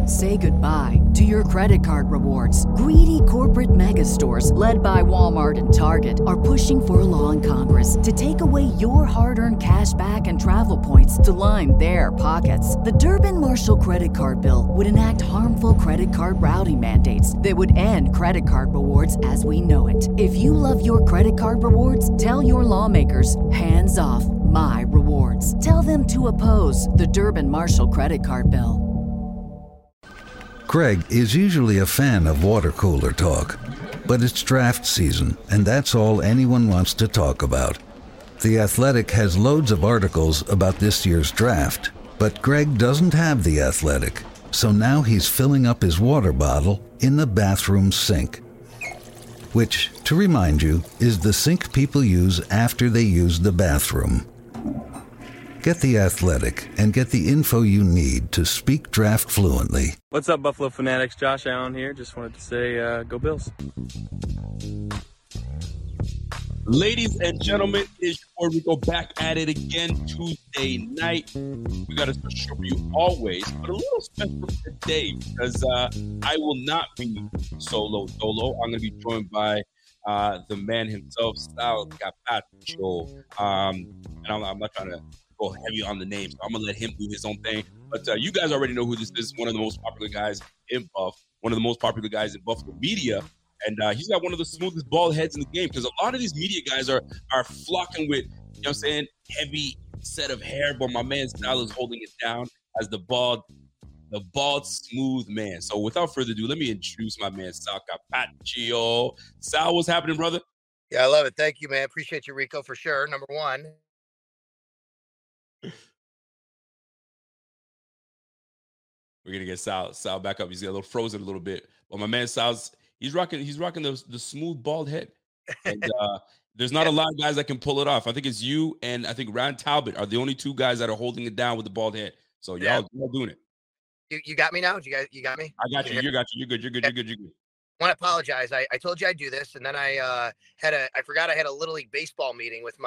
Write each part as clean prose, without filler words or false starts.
Say goodbye to your credit card rewards. Greedy corporate mega stores, led by Walmart and Target, are pushing for a law in Congress to take away your hard-earned cash back and travel points to line their pockets. The Durbin-Marshall credit card bill would enact harmful credit card routing mandates that would end credit card rewards as we know it. If you love your credit card rewards, tell your lawmakers, hands off my rewards. Tell them to oppose the Durbin-Marshall credit card bill. Greg is usually a fan of water cooler talk, but it's draft season, and that's all anyone wants to talk about. The Athletic has loads of articles about this year's draft, but Greg doesn't have The Athletic, so now he's filling up his water bottle in the bathroom sink, which, to remind you, is the sink people use after they use the bathroom. Get The Athletic and get the info you need to speak draft fluently. What's up, Buffalo Fanatics? Josh Allen here. Just wanted to say, go Bills. Ladies and gentlemen, it's your boy Rico back at it again Tuesday night. We got a special show for you always, but a little special today because I will not be solo. I'm going to be joined by the man himself, Sal Capaccio. And I'm not trying to go heavy on the name, so I'm gonna let him do his own thing. But you guys already know who this is. One of the most popular guys in Buff, one of the most popular guys in Buffalo media, and he's got one of the smoothest bald heads in the game. Because a lot of these media guys are flocking with, you know what I'm saying, heavy set of hair, but my man Sal is holding it down as the bald smooth man. So without further ado, let me introduce my man Sal Capaccio. Sal, what's happening, brother? Yeah, I love it. Thank you, man. Appreciate you, Rico, for sure. Number one. We're gonna get Sal back up. He's got a little frozen a little bit. But my man Sal's he's rocking the smooth bald head. And there's not a lot of guys that can pull it off. I think it's you and I think Ryan Talbot are the only two guys that are holding it down with the bald head. So y'all doing it. You got me now? You got me? I got you. You got you. You're good. You're good. You're good. You're good. I want to apologize. I told you I'd do this, and then I forgot I had a Little League baseball meeting with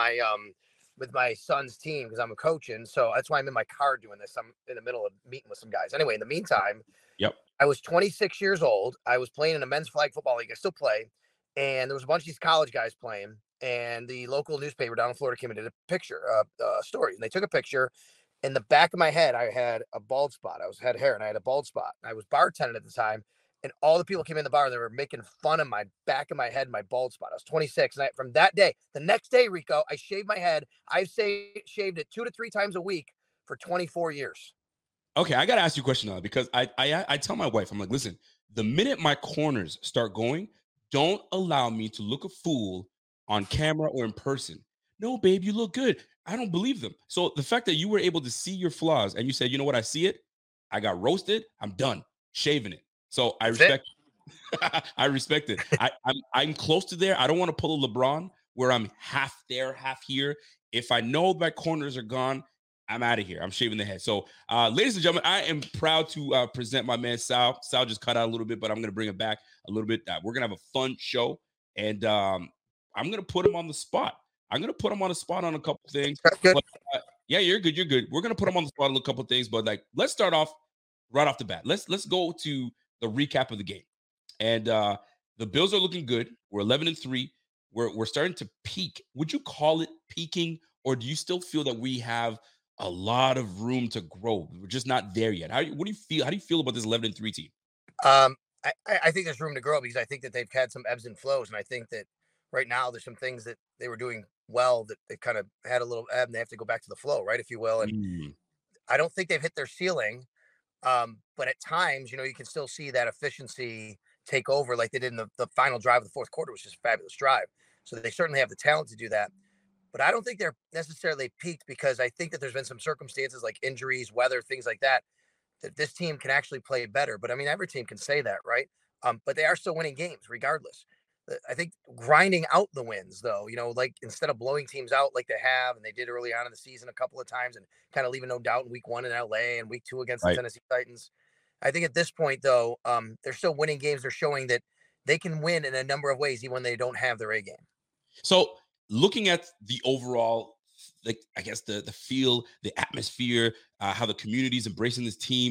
my son's team because I'm a coaching. So that's why I'm in my car doing this. I'm in the middle of meeting with some guys. Anyway, in the meantime, I was 26 years old. I was playing in a men's flag football league. I still play. And there was a bunch of these college guys playing. And the local newspaper down in Florida came and did a picture, story. And they took a picture. In the back of my head, I had a bald spot. I had hair and I had a bald spot. I was bartending at the time. And all the people came in the bar. They were making fun of my back of my head, my bald spot. I was 26. And from that day, the next day, Rico, I shaved my head. I've shaved it 2 to 3 times a week for 24 years. Okay, I got to ask you a question now because I tell my wife, I'm like, listen, the minute my corners start going, don't allow me to look a fool on camera or in person. No, babe, you look good. I don't believe them. So the fact that you were able to see your flaws and you said, you know what, I see it. I got roasted. I'm done shaving it. So I respect I respect it. I'm close to there. I don't want to pull a LeBron where I'm half there, half here. If I know my corners are gone, I'm out of here. I'm shaving the head. So, ladies and gentlemen, I am proud to present my man Sal. Sal just cut out a little bit, but I'm going to bring it back a little bit. We're going to have a fun show, and I'm going to put him on the spot. I'm going to put him on the spot on a couple things. But, yeah, you're good. You're good. We're going to put him on the spot on a couple things, but let's start off right off the bat. Let's go to the recap of the game. And the Bills are looking good. We're 11-3. We're starting to peak. Would you call it peaking, or do you still feel that we have a lot of room to grow? We're just not there yet. What do you feel? How do you feel about this 11-3 team? I think there's room to grow because I think that they've had some ebbs and flows, and I think that right now there's some things that they were doing well that they kind of had a little ebb, and they have to go back to the flow, right, if you will. And I don't think they've hit their ceiling. But at times, you can still see that efficiency take over like they did in the final drive of the fourth quarter, which is a fabulous drive. So they certainly have the talent to do that. But I don't think they're necessarily peaked because I think that there's been some circumstances like injuries, weather, things like that this team can actually play better. But I mean, every team can say that, right? But they are still winning games regardless. I think grinding out the wins, though, like instead of blowing teams out like they have, and they did early on in the season a couple of times and kind of leaving no doubt in week 1 in LA and week 2 against the Tennessee Titans. I think at this point, though, they're still winning games. They're showing that they can win in a number of ways, even when they don't have their A game. So looking at the overall, I guess the feel, the atmosphere, how the community is embracing this team,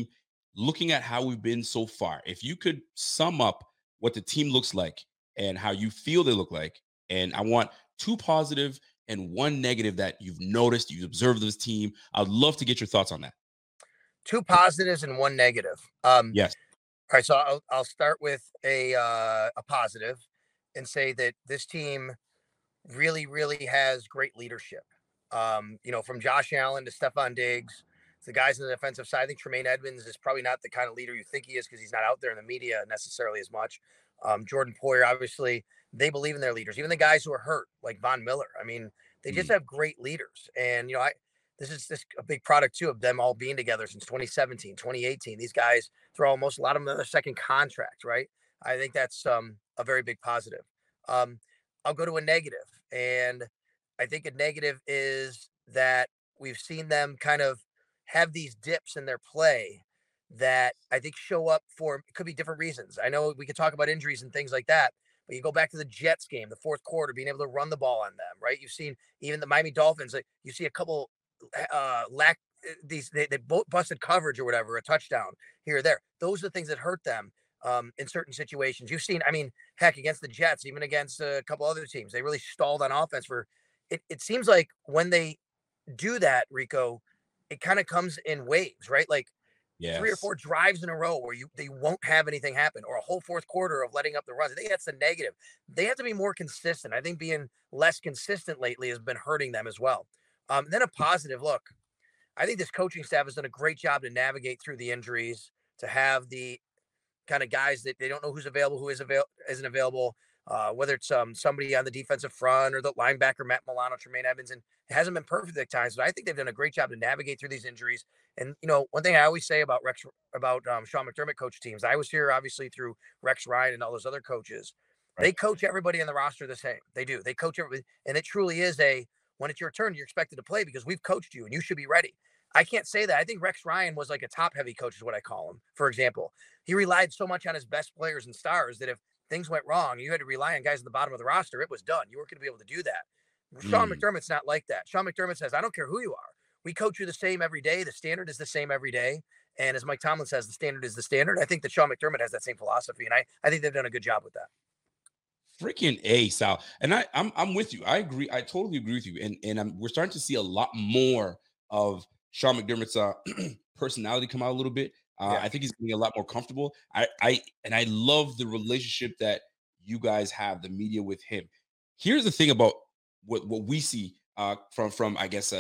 looking at how we've been so far, if you could sum up what the team looks like and how you feel they look like, and I want 2 positive and 1 negative that you've noticed, you've observed this team. I'd love to get your thoughts on that. 2 positives and 1 negative. Yes. All right, so I'll start with a positive and say that this team really, really has great leadership. From Josh Allen to Stephon Diggs, the guys on the defensive side. I think Tremaine Edmonds is probably not the kind of leader you think he is because he's not out there in the media necessarily as much. Jordan Poyer, obviously, they believe in their leaders. Even the guys who are hurt, like Von Miller. I mean, they just have great leaders. And, this is a big product, too, of them all being together since 2017, 2018. These guys throw almost a lot of them in their second contract, right? I think that's a very big positive. I'll go to a negative. And I think a negative is that we've seen them kind of have these dips in their play that I think show up for, it could be different reasons. I know we could talk about injuries and things like that, but you go back to the Jets game, the fourth quarter, being able to run the ball on them, right? You've seen even the Miami Dolphins, like you see a couple they busted coverage or whatever, a touchdown here or there. Those are the things that hurt them in certain situations. You've seen, I mean, heck, against the Jets, even against a couple other teams, they really stalled on offense for it seems like when they do that, Rico, it kind of comes in waves, right? Like 3 or 4 drives in a row where they won't have anything happen, or a whole fourth quarter of letting up the runs. I think that's the negative. They have to be more consistent. I think being less consistent lately has been hurting them as well. Then a positive look. I think this coaching staff has done a great job to navigate through the injuries, to have the kind of guys that they don't know who's available, who isn't available, whether it's somebody on the defensive front or the linebacker, Matt Milano, Tremaine Edmonds, and it hasn't been perfect at times, but I think they've done a great job to navigate through these injuries. And, one thing I always say about Sean McDermott coach teams, I was here obviously through Rex Ryan and all those other coaches. Right. They coach everybody on the roster the same. They do. They coach everybody. And it truly is when it's your turn, you're expected to play because we've coached you and you should be ready. I can't say that. I think Rex Ryan was like a top-heavy coach is what I call him, for example. He relied so much on his best players and stars that if things went wrong, you had to rely on guys at the bottom of the roster, it was done. You weren't going to be able to do that. Sean McDermott's not like that. Sean McDermott says, I don't care who you are. We coach you the same every day. The standard is the same every day. And as Mike Tomlin says, the standard is the standard. I think that Sean McDermott has that same philosophy, and I think they've done a good job with that. Freaking A, Sal. And I'm with you. I agree. I totally agree with you. And we're starting to see a lot more of Sean McDermott's personality come out a little bit. I think he's getting a lot more comfortable. I love the relationship that you guys have, the media with him. Here's the thing about what we see from I guess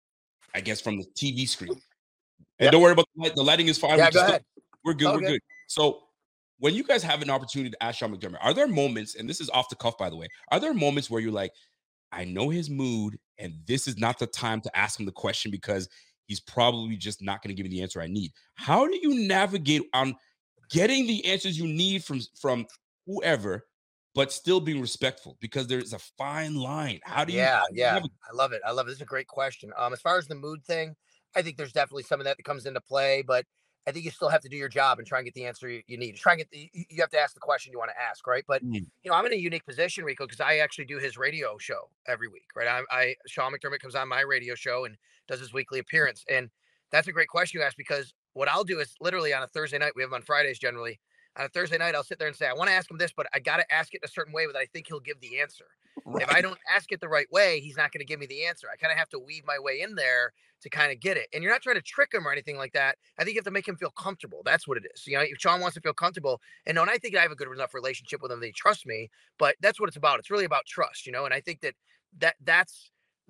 from the TV screen. And don't worry about the lighting is fine. Yeah, go ahead. We're good. We're good. So when you guys have an opportunity to ask Sean McDermott, are there moments, and this is off the cuff, by the way, are there moments where you're like, I know his mood, and this is not the time to ask him the question because he's probably just not going to give me the answer I need? How do you navigate on getting the answers you need from whoever, but still being respectful? Because there's a fine line. How do you? Yeah. I love it. This is a great question. As far as the mood thing, I think there's definitely some of that comes into play, but I think you still have to do your job and try and get the answer you need. You have to ask the question you want to ask, right? But I'm in a unique position, Rico, because I actually do his radio show every week, right? Sean McDermott comes on my radio show and does his weekly appearance, and that's a great question you asked, because what I'll do is literally on a Thursday night, we have them on Fridays generally. On a Thursday night, I'll sit there and say, I want to ask him this, but I got to ask it in a certain way that I think he'll give the answer. Right. If I don't ask it the right way, he's not going to give me the answer. I kind of have to weave my way in there to kind of get it. And you're not trying to trick him or anything like that. I think you have to make him feel comfortable. That's what it is. If Sean wants to feel comfortable, and I think I have a good enough relationship with him that he trusts me, but that's what it's about. It's really about trust, and I think that's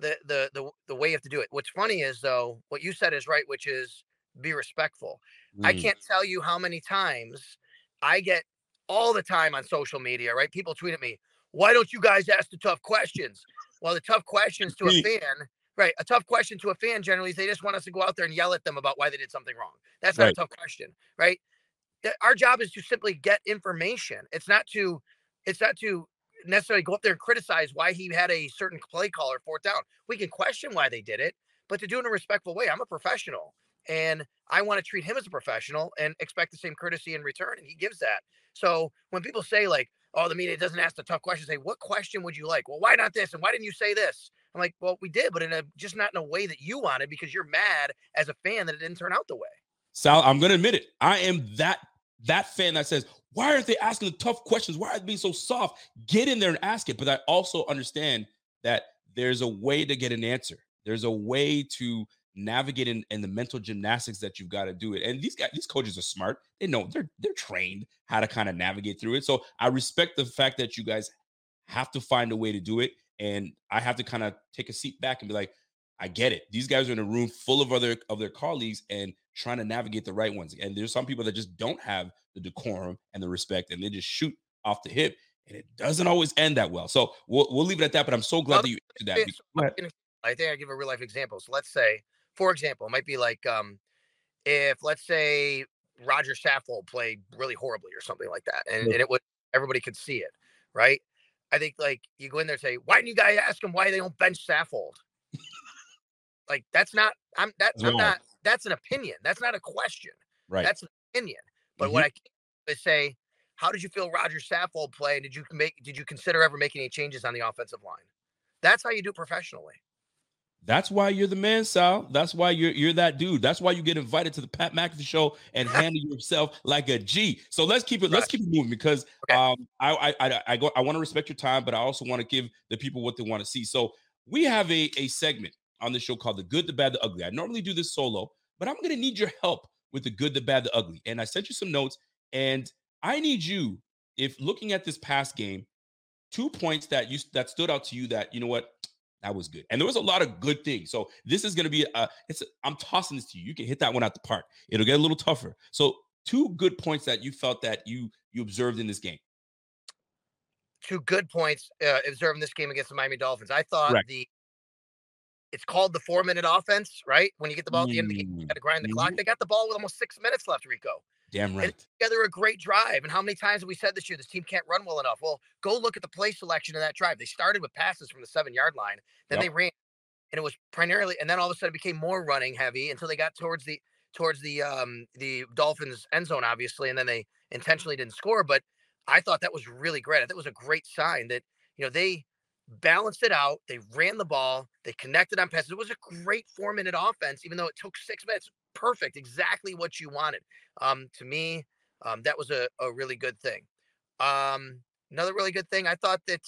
the way you have to do it. What's funny is, though, what you said is right, which is be respectful. I can't tell you how many times I get all the time on social media, right? People tweet at me, why don't you guys ask the tough questions? Well, the tough questions to a fan, right? A tough question to a fan generally is they just want us to go out there and yell at them about why they did something wrong. That's not a tough question, right? Our job is to simply get information. It's not to necessarily go up there and criticize why he had a certain play call or fourth down. We can question why they did it, but to do it in a respectful way. I'm a professional, and I want to treat him as a professional and expect the same courtesy in return, and he gives that. So when people say like, oh, the media doesn't ask the tough questions, say, what question would you like? Well, why not this? And why didn't you say this? I'm like, well, we did, but just not in a way that you wanted, because you're mad as a fan that it didn't turn out the way. Sal, I'm going to admit it. I am that fan that says, why aren't they asking the tough questions? Why are they being so soft? Get in there and ask it. But I also understand that there's a way to get an answer. There's a way to navigate in the mental gymnastics that you've got to do it. And these coaches are smart. They know they're trained how to kind of navigate through it. So I respect the fact that you guys have to find a way to do it. And I have to kind of take a seat back and be like, I get it. These guys are in a room full of their colleagues and trying to navigate the right ones. And there's some people that just don't have the decorum and the respect, and they just shoot off the hip, and it doesn't always end that well. So we'll leave it at that. But I'm so glad that you answered that. I think I give a real life example. So let's say, for example, it might be like if let's say Roger Saffold played really horribly or something like that, and it would everybody could see it, right? I think like you go in there and say, why didn't you guys ask them why they don't bench Saffold? Like that's not that's an opinion. That's not a question. Right. That's an opinion. But what I can is say, how did you feel Roger Saffold play? And did you consider ever making any changes on the offensive line? That's how you do it professionally. That's why you're the man, Sal. That's why you're that dude. That's why you get invited to the Pat McAfee show and handle yourself like a G. So let's keep it moving because I want to respect your time, but I also want to give the people what they want to see. So we have a segment on the show called The Good, the Bad, the Ugly. I normally do this solo, but I'm going to need your help with the good, the bad, the ugly. And I sent you some notes, and I need you, if looking at this past game, 2 points that stood out to you that, you know what, that was good. And there was a lot of good things. So this is going to be I'm tossing this to you. You can hit that one out the park. It'll get a little tougher. So 2 good points that you felt that you observed in this game. 2 good points observed in this game against the Miami Dolphins. I thought it's called the 4-minute offense, right? When you get the ball at the end of the game, you got to grind the clock. They got the ball with almost 6 minutes left, Rico. Damn right. And together a great drive. And how many times have we said this year, this team can't run well enough? Well, go look at the play selection of that drive. They started with passes from the 7-yard line. Then they ran. And it was primarily, and then all of a sudden it became more running heavy until they got towards the Dolphins end zone, obviously. And then they intentionally didn't score. But I thought that was really great. I thought it was a great sign that, they balanced it out. They ran the ball. They connected on passes. It was a great 4-minute offense, even though it took 6 minutes. Perfect. Exactly what you wanted. To me, that was a really good thing. Another really good thing, I thought that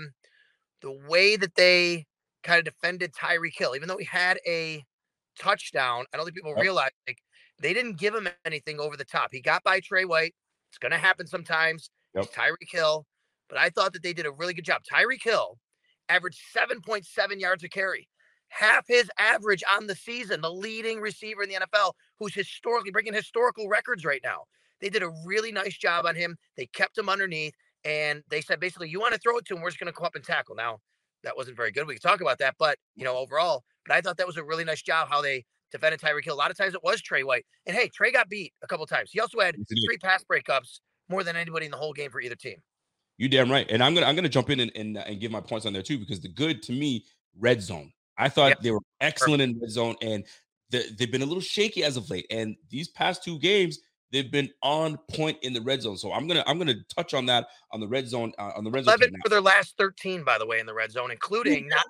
the way that they kind of defended Tyreek Hill, even though he had a touchdown, I don't think people realize they didn't give him anything over the top. He got by Trey White. It's going to happen sometimes. It's Tyreek Hill. But I thought that they did a really good job. Tyreek Hill averaged 7.7 yards a carry, half his average on the season, the leading receiver in the NFL, who's historically breaking historical records right now. They did a really nice job on him. They kept him underneath, and they said, basically, you want to throw it to him, we're just going to come up and tackle. Now, that wasn't very good. We can talk about that, but, overall, but I thought that was a really nice job how they defended Tyreek Hill. A lot of times it was Trey White. And, hey, Trey got beat a couple of times. He also had 3 pass breakups, more than anybody in the whole game for either team. You damn right. And I'm gonna jump in and give my points on there too, because the good to me, red zone. I thought they were excellent in red zone, and they've been a little shaky as of late. And these past 2 games, they've been on point in the red zone. So I'm gonna touch on that on the red zone. 11 for their last 13, by the way, in the red zone, including not.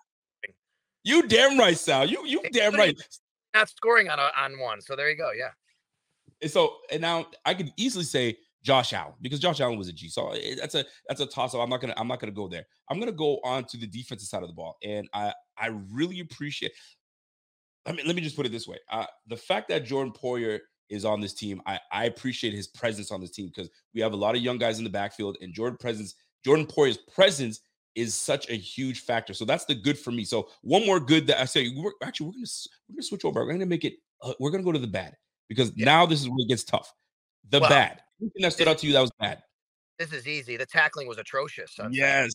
You damn right, Sal. You damn right. Not scoring on one. So there you go. Yeah. And now I could easily say Josh Allen, because Josh Allen was a G. So that's a toss-up. I'm not gonna go there. I'm gonna go on to the defensive side of the ball. And I really appreciate, let me just put it this way. The fact that Jordan Poyer is on this team, I appreciate his presence on this team, because we have a lot of young guys in the backfield, and Jordan Poyer's presence is such a huge factor. So that's the good for me. So one more good that I say, we're gonna switch over. We're gonna make it. We're gonna go to the bad, because now this is where it gets tough. Bad. Anything that stood out to you that was bad? This is easy. The tackling was atrocious. Yes.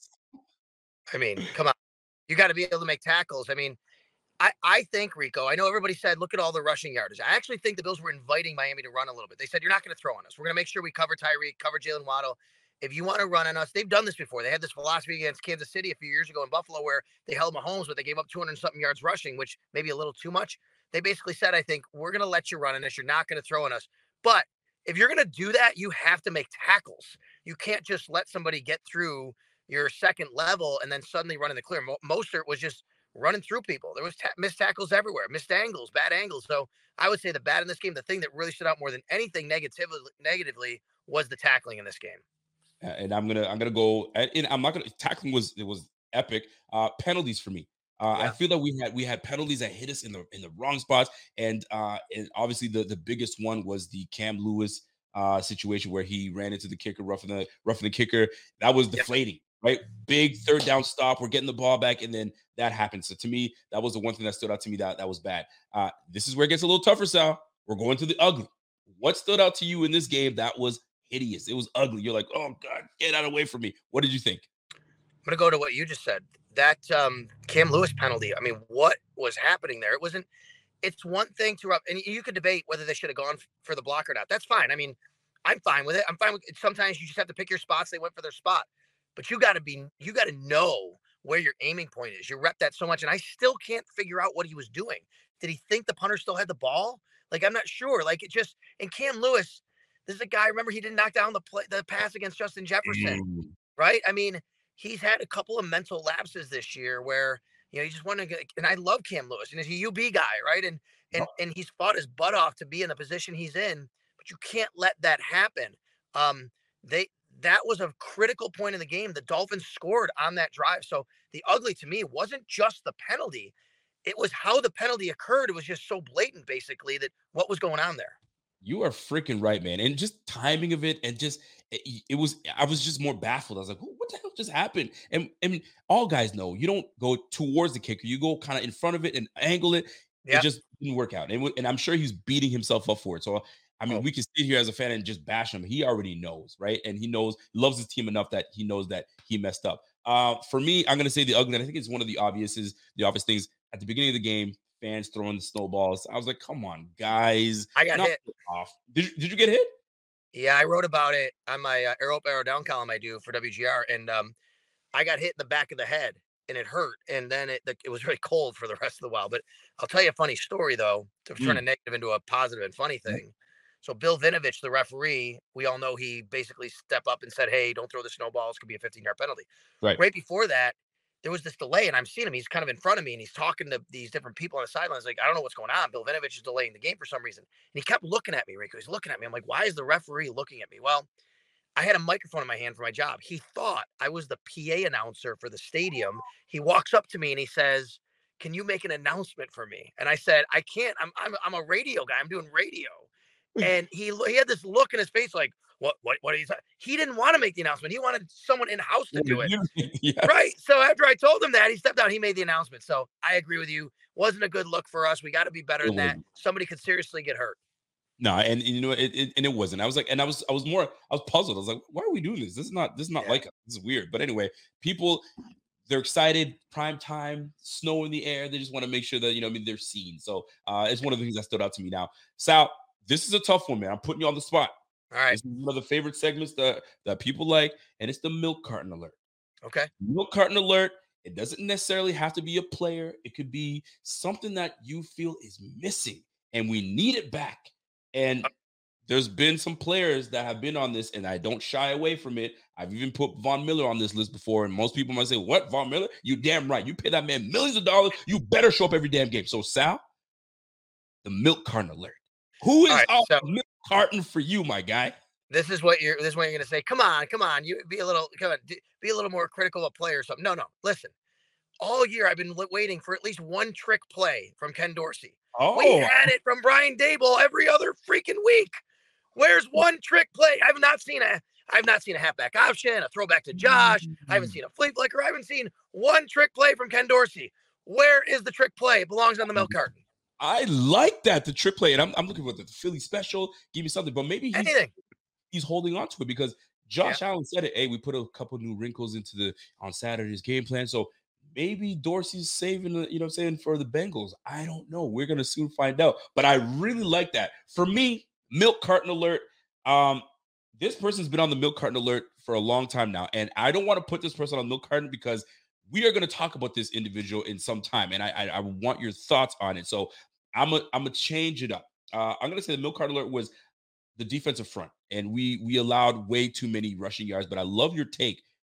I mean, come on. You got to be able to make tackles. I mean, I think, Rico, I know everybody said, look at all the rushing yardage. I actually think the Bills were inviting Miami to run a little bit. They said, you're not going to throw on us. We're going to make sure we cover Tyreek, cover Jalen Waddle. If you want to run on us, they've done this before. They had this philosophy against Kansas City a few years ago in Buffalo, where they held Mahomes, but they gave up 200-something yards rushing, which maybe a little too much. They basically said, I think, we're going to let you run on us. You're not going to throw on us. But if you're going to do that, you have to make tackles. You can't just let somebody get through your second level and then suddenly run in the clear. Mostert was just running through people. There was missed tackles everywhere, missed angles, bad angles. So I would say the bad in this game, the thing that really stood out more than anything negatively was the tackling in this game. And I'm gonna go. And I'm not gonna. Tackling was epic. Penalties for me. I feel that we had penalties that hit us in the wrong spots, and obviously the biggest one was the Cam Lewis situation where he ran into the kicker, roughing the kicker. That was deflating, right? Big third down stop. We're getting the ball back, and then that happened. So to me, that was the one thing that stood out to me that was bad. This is where it gets a little tougher, Sal. We're going to the ugly. What stood out to you in this game that was hideous? It was ugly. You're like, oh God, get out of the way from me. What did you think? I'm gonna go to what you just said. That Cam Lewis penalty. I mean, what was happening there? It wasn't. It's one thing to and you could debate whether they should have gone for the block or not. That's fine. I mean, I'm fine with it. I'm fine with it. Sometimes you just have to pick your spots. They went for their spot, but you got to know where your aiming point is. You rep that so much, and I still can't figure out what he was doing. Did he think the punter still had the ball? Like, I'm not sure. Like, it just, and Cam Lewis, this is a guy, remember, he didn't knock down the pass against Justin Jefferson, right? I mean, he's had a couple of mental lapses this year where, you know, you just want to get, and I love Cam Lewis, and he's a UB guy, right? And he's fought his butt off to be in the position he's in, but you can't let that happen. That was a critical point in the game. The Dolphins scored on that drive. So the ugly to me wasn't just the penalty. It was how the penalty occurred. It was just so blatant, basically, that what was going on there. You are freaking right, man. And just timing of it, and just I was just more baffled. I was like, what the hell just happened? And all guys know you don't go towards the kicker. You go kind of in front of it and angle it. It just didn't work out. And I'm sure he's beating himself up for it. So I mean, we can sit here as a fan and just bash him. He already knows, right? And he loves his team enough that he knows that he messed up. For me, I'm going to say the ugly, and I think it's one of the obvious things at the beginning of the game, fans throwing the snowballs. I was like, come on, guys. I got hit. Off. Did you get hit? Yeah, I wrote about it on my Arrow Up, Arrow Down column I do for WGR, and I got hit in the back of the head, and it hurt, and then it was really cold for the rest of the while. But I'll tell you a funny story, though, to turn a negative into a positive and funny thing. So Bill Vinovich, the referee, we all know he basically stepped up and said, hey, don't throw the snowballs. It could be a 15-yard penalty. Right before that, there was this delay, and I'm seeing him. He's kind of in front of me, and he's talking to these different people on the sidelines. Like, I don't know what's going on. Bill Vinovich is delaying the game for some reason. And he kept looking at me, Rico. He's looking at me. I'm like, why is the referee looking at me? Well, I had a microphone in my hand for my job. He thought I was the PA announcer for the stadium. He walks up to me, and he says, can you make an announcement for me? And I said, I can't. I'm a radio guy. I'm doing radio. And he had this look in his face like, what are you saying? He didn't want to make the announcement. He wanted someone in-house to do it. Yes. Right. So after I told him that, he stepped down. He made the announcement. So I agree with you. Wasn't a good look for us. We got to be better than that. Somebody could seriously get hurt. No, and you know, it wasn't. I was like, and I was puzzled. I was like, why are we doing this? This is not like us. This is weird. But anyway, people, they're excited, prime time, snow in the air. They just want to make sure that, you know, I mean, they're seen. So it's one of the things that stood out to me. Now, Sal, this is a tough one, man. I'm putting you on the spot. All right. This is one of the favorite segments that people like, and it's the milk carton alert. Okay. Milk carton alert. It doesn't necessarily have to be a player. It could be something that you feel is missing, and we need it back. And there's been some players that have been on this, and I don't shy away from it. I've even put Von Miller on this list before, and most people might say, what, Von Miller? You damn right. You pay that man millions of dollars. You better show up every damn game. So, Sal, the milk carton alert. Who is the milk carton for you, my guy? This is what you're going to say. Come on. You be a little more critical of a player or something. No. Listen, all year I've been waiting for at least one trick play from Ken Dorsey. Oh. We had it from Brian Daboll every other freaking week. Where's one trick play? I've not seen a halfback option, a throwback to Josh. I haven't seen a flea flicker. I haven't seen one trick play from Ken Dorsey. Where is the trick play? It belongs on the milk carton. I like that, the trick play, and I'm looking for the Philly special. Give me something, but maybe he's holding on to it because Josh Allen said it. Hey, we put a couple new wrinkles on Saturday's game plan, so maybe Dorsey's saving, you know, saying for the Bengals. I don't know. We're gonna soon find out. But I really like that. For me, milk carton alert. This person's been on the milk carton alert for a long time now, and I don't want to put this person on milk carton because we are going to talk about this individual in some time, and I want your thoughts on it. So I'm gonna change it up. I'm going to say the milk carton alert was the defensive front, and we allowed way too many rushing yards. But I love your take.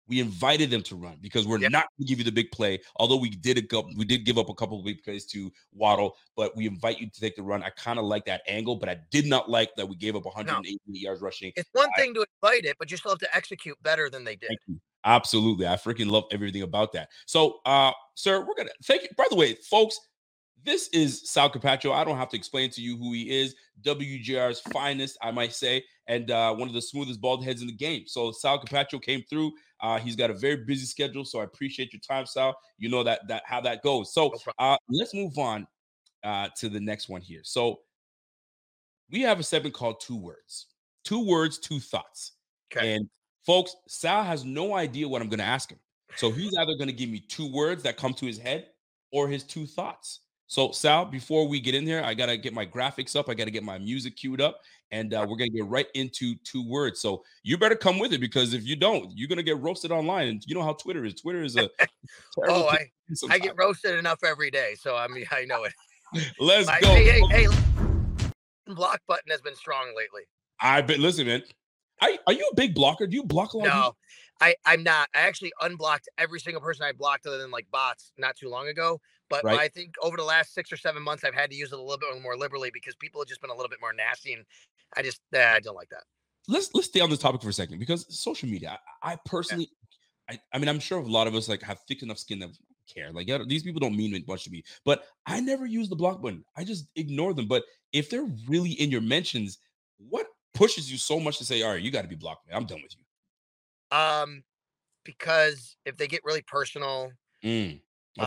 We invited them to run because we're not going to give you the big play. Although we did give up a couple of big plays to Waddle, but we invite you to take the run. I kind of like that angle, but I did not like that we gave up 180 yards rushing. It's one thing to invite it, but you still have to execute better than they did. Thank you. Absolutely. I freaking love everything about that. So, sir, we're going to thank you. By the way, folks, this is Sal Capaccio. I don't have to explain to you who he is. WGR's finest, I might say, and one of the smoothest bald heads in the game. So Sal Capaccio came through. He's got a very busy schedule, so I appreciate your time, Sal. You know that how that goes. So let's move on to the next one here. So we have a segment called 2 Words. 2 words, 2 thoughts. Okay. And folks, Sal has no idea what I'm going to ask him. So he's either going to give me 2 words that come to his head or his 2 thoughts. So, Sal, before we get in there, I got to get my graphics up. I got to get my music queued up, and we're going to get right into 2 words. So you better come with it, because if you don't, you're going to get roasted online. And you know how Twitter is. Twitter is a terrible I get roasted enough every day, so I know it. Let's go. Hey, block button has been strong lately. Listen, man. Are you a big blocker? Do you block a lot? No, I'm not. I actually unblocked every single person I blocked other than like bots not too long ago. But I think over the last 6 or 7 months, I've had to use it a little bit more liberally because people have just been a little bit more nasty, and I don't like that. Let's stay on this topic for a second, because social media, I personally, I mean, I'm sure a lot of us like have thick enough skin that care. Like, these people don't mean much to me, but I never use the block button. I just ignore them. But if they're really in your mentions, what pushes you so much to say, all right, you got to be blocked, man, I'm done with you? Because if they get really personal, okay.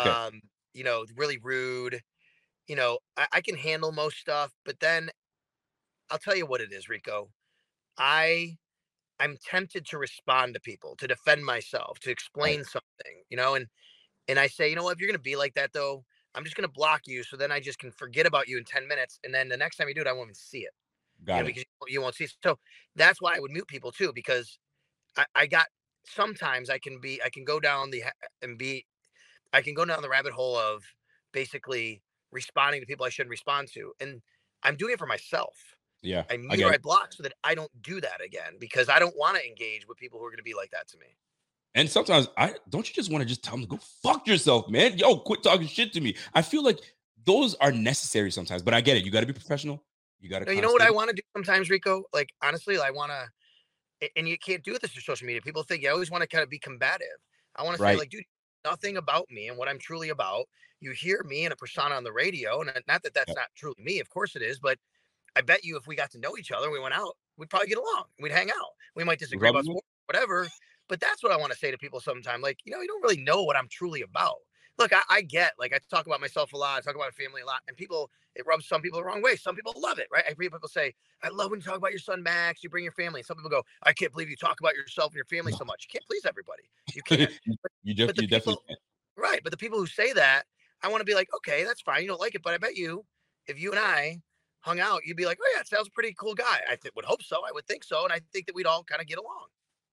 Really rude, I can handle most stuff, but then I'll tell you what it is, Rico. I'm tempted to respond to people, to defend myself, to explain something, and I say, you know what, if you're going to be like that though, I'm just going to block you. So then I just can forget about you in 10 minutes. And then the next time you do it, I won't even see it. Because you won't see it. So that's why I would mute people too, because sometimes I can go down the rabbit hole of basically responding to people I shouldn't respond to. And I'm doing it for myself. Yeah. I mute or I block so that I don't do that again, because I don't want to engage with people who are going to be like that to me. And sometimes don't you just want to just tell them to go fuck yourself, man? Yo, quit talking shit to me. I feel like those are necessary sometimes, but I get it. You got to be professional. You got to. You know what I want to do sometimes, Rico? Like, honestly, I want to, and you can't do this through social media. People think you always want to kind of be combative. I want to say, like, dude, nothing about me and what I'm truly about. You hear me and a persona on the radio, and not that that's not truly me. Of course it is, but I bet you if we got to know each other, we went out, we'd probably get along. We'd hang out. We might disagree about sports, whatever. But that's what I want to say to people sometimes. Like, you don't really know what I'm truly about. Look, I get, like, I talk about myself a lot. I talk about family a lot. And it rubs some people the wrong way. Some people love it, right? I hear people say, I love when you talk about your son, Max. You bring your family. And some people go, I can't believe you talk about yourself and your family so much. You can't please everybody. You can't. you definitely can't. Right. But the people who say that, I want to be like, okay, that's fine. You don't like it. But I bet you, if you and I hung out, you'd be like, oh, yeah, Sal's a pretty cool guy. I would hope so. I would think so. And I think that we'd all kind of get along.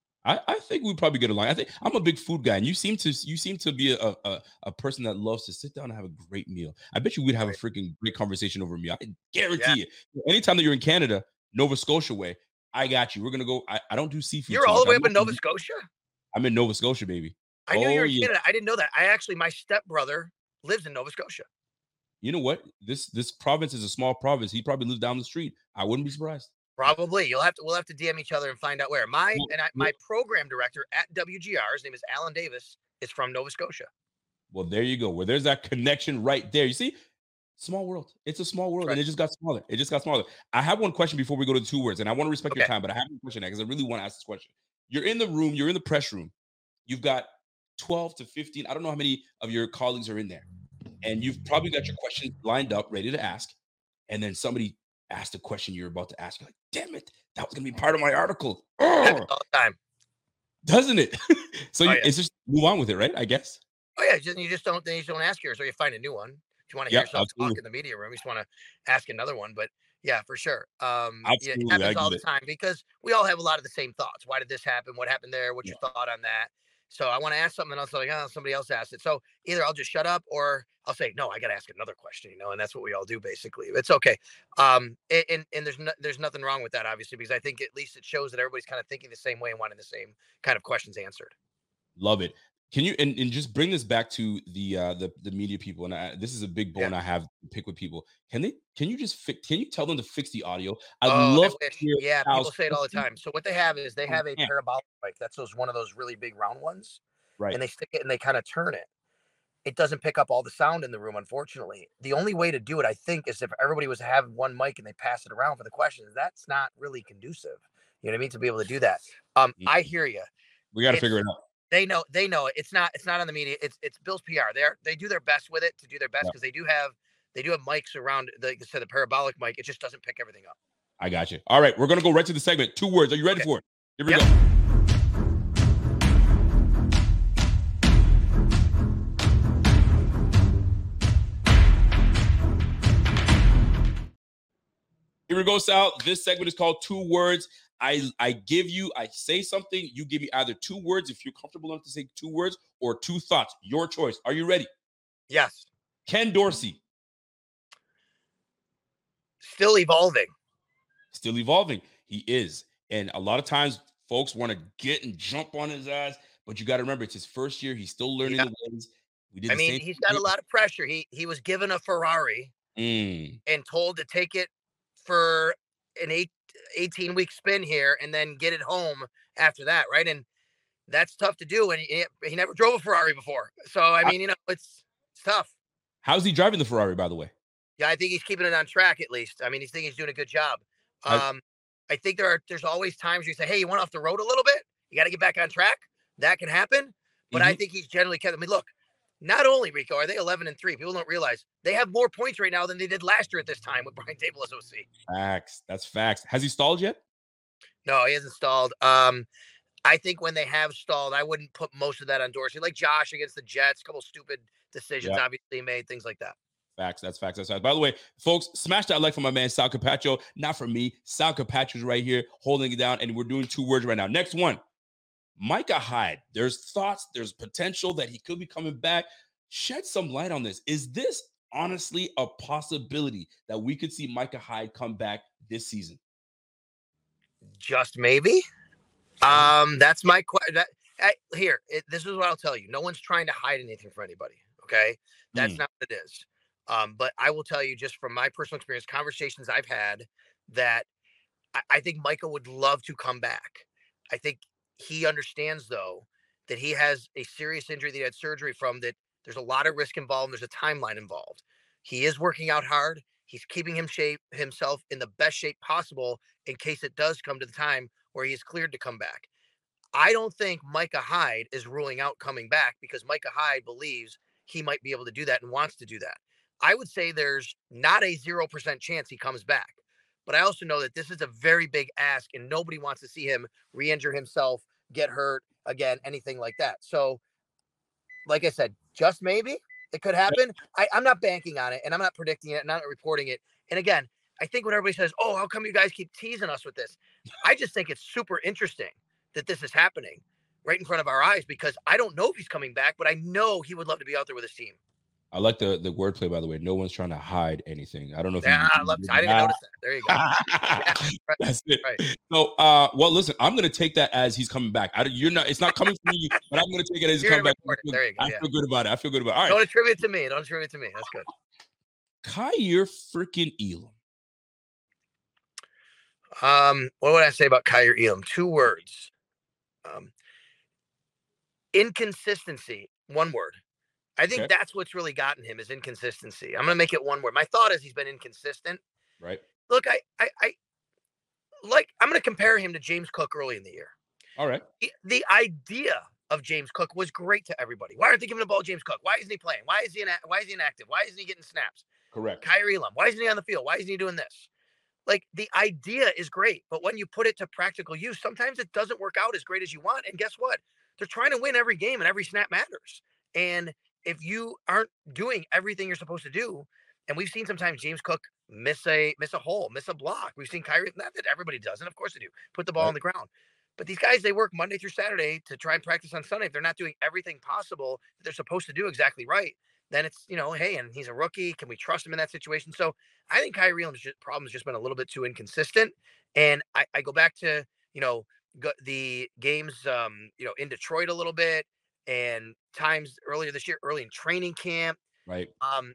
I think we probably get along. I think I'm a big food guy, and you seem to be a person that loves to sit down and have a great meal. I bet you we'd have a freaking great conversation over a meal. I guarantee it. Anytime that you're in Canada, Nova Scotia way, I got you. We're gonna go. I don't do seafood. You're all the way up in Nova Scotia? I'm in Nova Scotia, baby. I knew you were in Canada. I didn't know that. My stepbrother lives in Nova Scotia. You know what? This province is a small province. He probably lives down the street. I wouldn't be surprised. Probably. We'll have to DM each other and find out where. My program director at WGR, his name is Alan Davis, is from Nova Scotia. Well, there you go. Well, there's that connection right there. You see, small world. It's a small world, and it just got smaller. I have one question before we go to the 2 words, and I want to respect your time, but I have one question because I really want to ask this question. You're in the room. You're in the press room. You've got 12 to 15. I don't know how many of your colleagues are in there, and you've probably got your questions lined up, ready to ask, and then somebody ask the question you're about to ask. You're like, damn it, that was going to be part of my article. All the time. Doesn't it? So it's just move on with it, right? I guess. Oh, yeah. You just don't ask yours, or you find a new one. If you want to hear yourself talk in the media room, you just want to ask another one. But yeah, for sure. Absolutely. It happens all the time because we all have a lot of the same thoughts. Why did this happen? What happened there? What's your thought on that? So I want to ask something else. Like, somebody else asked it. So either I'll just shut up or I'll say, no, I got to ask another question, and that's what we all do basically. It's okay. And there's nothing wrong with that, obviously, because I think at least it shows that everybody's kind of thinking the same way and wanting the same kind of questions answered. Love it. Can you and just bring this back to the media people? And this is a big bone I have to pick with people. Can you just can you tell them to fix the audio? I'd Oh, I love to wish. hear Yeah, how people say it all the time. So what they have is they on have a camera. parabolic mic. That's one of those really big round ones, Right. and they stick it and they kind of turn it. It doesn't pick up all the sound in the room, unfortunately. The only way to do it, I think, is if everybody was to have one mic and they pass it around for the questions. That's not really conducive. You know what I mean? To be able to do that. I hear you. We got to It's figure it out. They know it. It's not on the media. It's Bill's PR. They do their best with it to do their best Yeah. because they do have mics around the parabolic mic. It just doesn't pick everything up. I got you. All right, we're gonna go right to the segment. 2 words. Are you ready for it? Here we go. Here we go, Sal. This segment is called 2 words. I say something, you give me either 2 words if you're comfortable enough to say 2 words or 2 thoughts. Your choice. Are you ready? Yes. Ken Dorsey. Still evolving. Still evolving. He is. And a lot of times folks want to get and jump on his ass, but you got to remember it's his first year. He's still learning the ways. He's got a lot of pressure. He was given a Ferrari and told to take it for an 18-week spin here and then get it home after that, right? And that's tough to do. And he never drove a Ferrari before. So, I mean, it's tough. How's he driving the Ferrari, by the way? Yeah, I think he's keeping it on track at least. I mean, he's doing a good job. I think there's always times you say, hey, you went off the road a little bit. You got to get back on track. That can happen. But I think he's generally kept. I mean, look, not only, Rico, are they 11-3. People don't realize they have more points right now than they did last year at this time with Brian Dable as OC. Facts. That's facts. Has he stalled yet? No, he hasn't stalled. I think when they have stalled, I wouldn't put most of that on Dorsey. Like Josh against the Jets, a couple stupid decisions obviously made, things like that. Facts. That's facts. That's facts. By the way, folks, smash that like for my man Sal Capaccio. Not for me. Sal Capaccio is right here holding it down, and we're doing 2 words right now. Next one, Micah Hyde. There's thoughts. There's potential that he could be coming back. Shed some light on this. Is this honestly a possibility that we could see Micah Hyde come back this season? Just maybe. That's my question. This is what I'll tell you. No one's trying to hide anything from anybody. Okay, that's not what it is. But I will tell you just from my personal experience, conversations I've had, that I think Micah would love to come back. I think he understands, though, that he has a serious injury that he had surgery from, that there's a lot of risk involved. And there's a timeline involved. He is working out hard. He's keeping himself in the best shape possible in case it does come to the time where he is cleared to come back. I don't think Micah Hyde is ruling out coming back because Micah Hyde believes he might be able to do that and wants to do that. I would say there's not a 0% chance he comes back. But I also know that this is a very big ask and nobody wants to see him re-injure himself, get hurt again, anything like that. So, like I said, just maybe it could happen. I'm not banking on it and I'm not predicting it and I'm not reporting it. And again, I think when everybody says, oh, how come you guys keep teasing us with this? I just think it's super interesting that this is happening right in front of our eyes because I don't know if he's coming back, but I know he would love to be out there with his team. I like the wordplay, by the way. No one's trying to hide anything. I don't know if I didn't notice that. There you go. Right. That's it. Right. So, well, listen, I'm going to take that as he's coming back. It's not coming from you, but I'm going to take it as he's coming back. There you go. I feel good about it. I feel good about it. All right. Don't attribute it to me. That's good. Kaiir freaking Elam. What would I say about Kaiir Elam? 2 words. Inconsistency. 1 word. I think that's what's really gotten him is inconsistency. I'm going to make it 1 word. My thought is he's been inconsistent. Right. Look, I'm going to compare him to James Cook early in the year. All right. The idea of James Cook was great to everybody. Why aren't they giving the ball to James Cook? Why isn't he playing? Why is he inactive? Why isn't he getting snaps? Correct. Kaiir Elam. Why isn't he on the field? Why isn't he doing this? Like, the idea is great, but when you put it to practical use, sometimes it doesn't work out as great as you want. And guess what? They're trying to win every game and every snap matters. And if you aren't doing everything you're supposed to do, and we've seen sometimes James Cook miss a hole, miss a block. We've seen Kaiir, not that everybody does, and of course they do, put the ball on the ground. But these guys, they work Monday through Saturday to try and practice on Sunday. If they're not doing everything possible that they're supposed to do exactly right, then it's, hey, and he's a rookie. Can we trust him in that situation? So I think Kaiir Elam's problem has just been a little bit too inconsistent. And I go back to, the games, in Detroit a little bit. and times earlier this year, early in training camp. Right.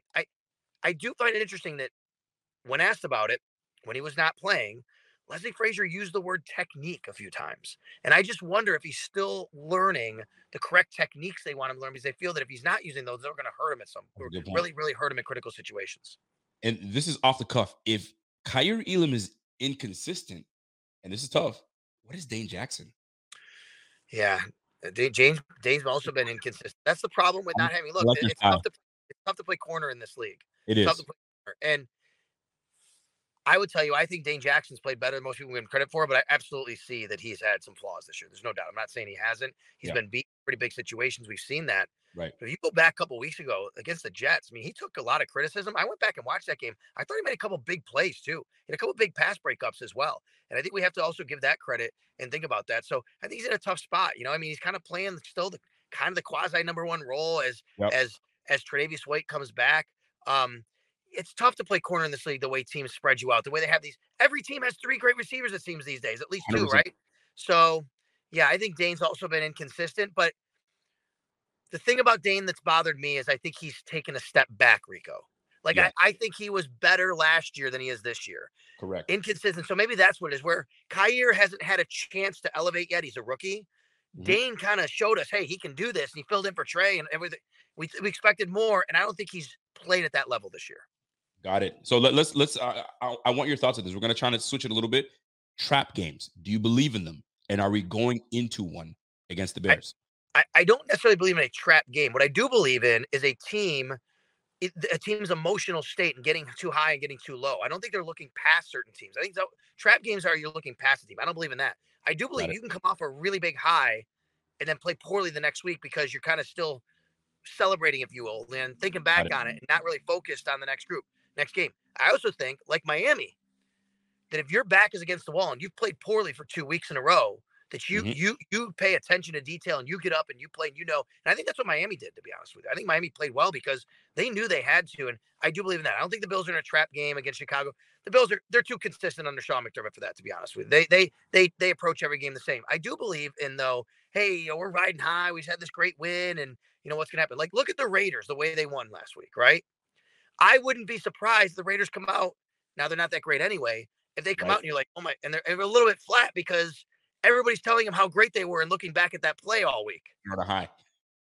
I do find it interesting that when asked about it, when he was not playing, Leslie Frazier used the word technique a few times. And I just wonder if he's still learning the correct techniques they want him to learn, because they feel that if he's not using those, they're going to hurt him at some point. Really, really hurt him in critical situations. And this is off the cuff. If Kaiir Elam is inconsistent, and this is tough, what is Dane Jackson? Yeah. Dane's also been inconsistent. That's the problem with not having, look, it's tough to play corner in this league. It is. Tough to play corner. And I would tell you, I think Dane Jackson's played better than most people give him credit for, but I absolutely see that he's had some flaws this year. There's no doubt. I'm not saying he hasn't. He's been beat in pretty big situations. We've seen that. Right. But if you go back a couple of weeks ago against the Jets, I mean, he took a lot of criticism. I went back and watched that game. I thought he made a couple of big plays too. He had a couple of big pass breakups as well. And I think we have to also give that credit and think about that. So I think he's in a tough spot. You know, I mean, he's kind of playing still the kind of the quasi number one role as Tre'Davious White comes back. It's tough to play corner in this league the way teams spread you out, the way they have these. Every team has 3 great receivers, it seems, these days, at least 2, 100%. Right? So, yeah, I think Dane's also been inconsistent. But the thing about Dane that's bothered me is I think he's taken a step back, Rico. Like, I think he was better last year than he is this year. Correct. Inconsistent. So maybe that's what it is, where Kaiir hasn't had a chance to elevate yet. He's a rookie. Mm-hmm. Dane kind of showed us, hey, he can do this. And he filled in for Trey and everything. We expected more, and I don't think he's played at that level this year. Got it. So let's. I want your thoughts on this. We're going to try to switch it a little bit. Trap games. Do you believe in them? And are we going into one against the Bears? I don't necessarily believe in a trap game. What I do believe in is a team's emotional state and getting too high and getting too low. I don't think they're looking past certain teams. I think trap games are you're looking past a team. I don't believe in that. I do believe you can come off a really big high and then play poorly the next week because you're kind of still celebrating, if you will, and thinking back on it and not really focused on the next game. I also think, like Miami, that if your back is against the wall and you've played poorly for 2 weeks in a row, that you pay attention to detail and you get up and you play, and and I think that's what Miami did, to be honest with you. I think Miami played well because they knew they had to, and I do believe in that. I don't think the Bills are in a trap game against Chicago. The Bills they're too consistent under Sean McDermott for that, to be honest with you. They approach every game the same. I do believe in, though, hey, we're riding high. We've had this great win, and what's going to happen. Like, look at the Raiders, the way they won last week, right? I wouldn't be surprised if the Raiders come out. Now, they're not that great anyway. If they come out and you're like, oh my, and they're a little bit flat because everybody's telling them how great they were and looking back at that play all week. You're on a high.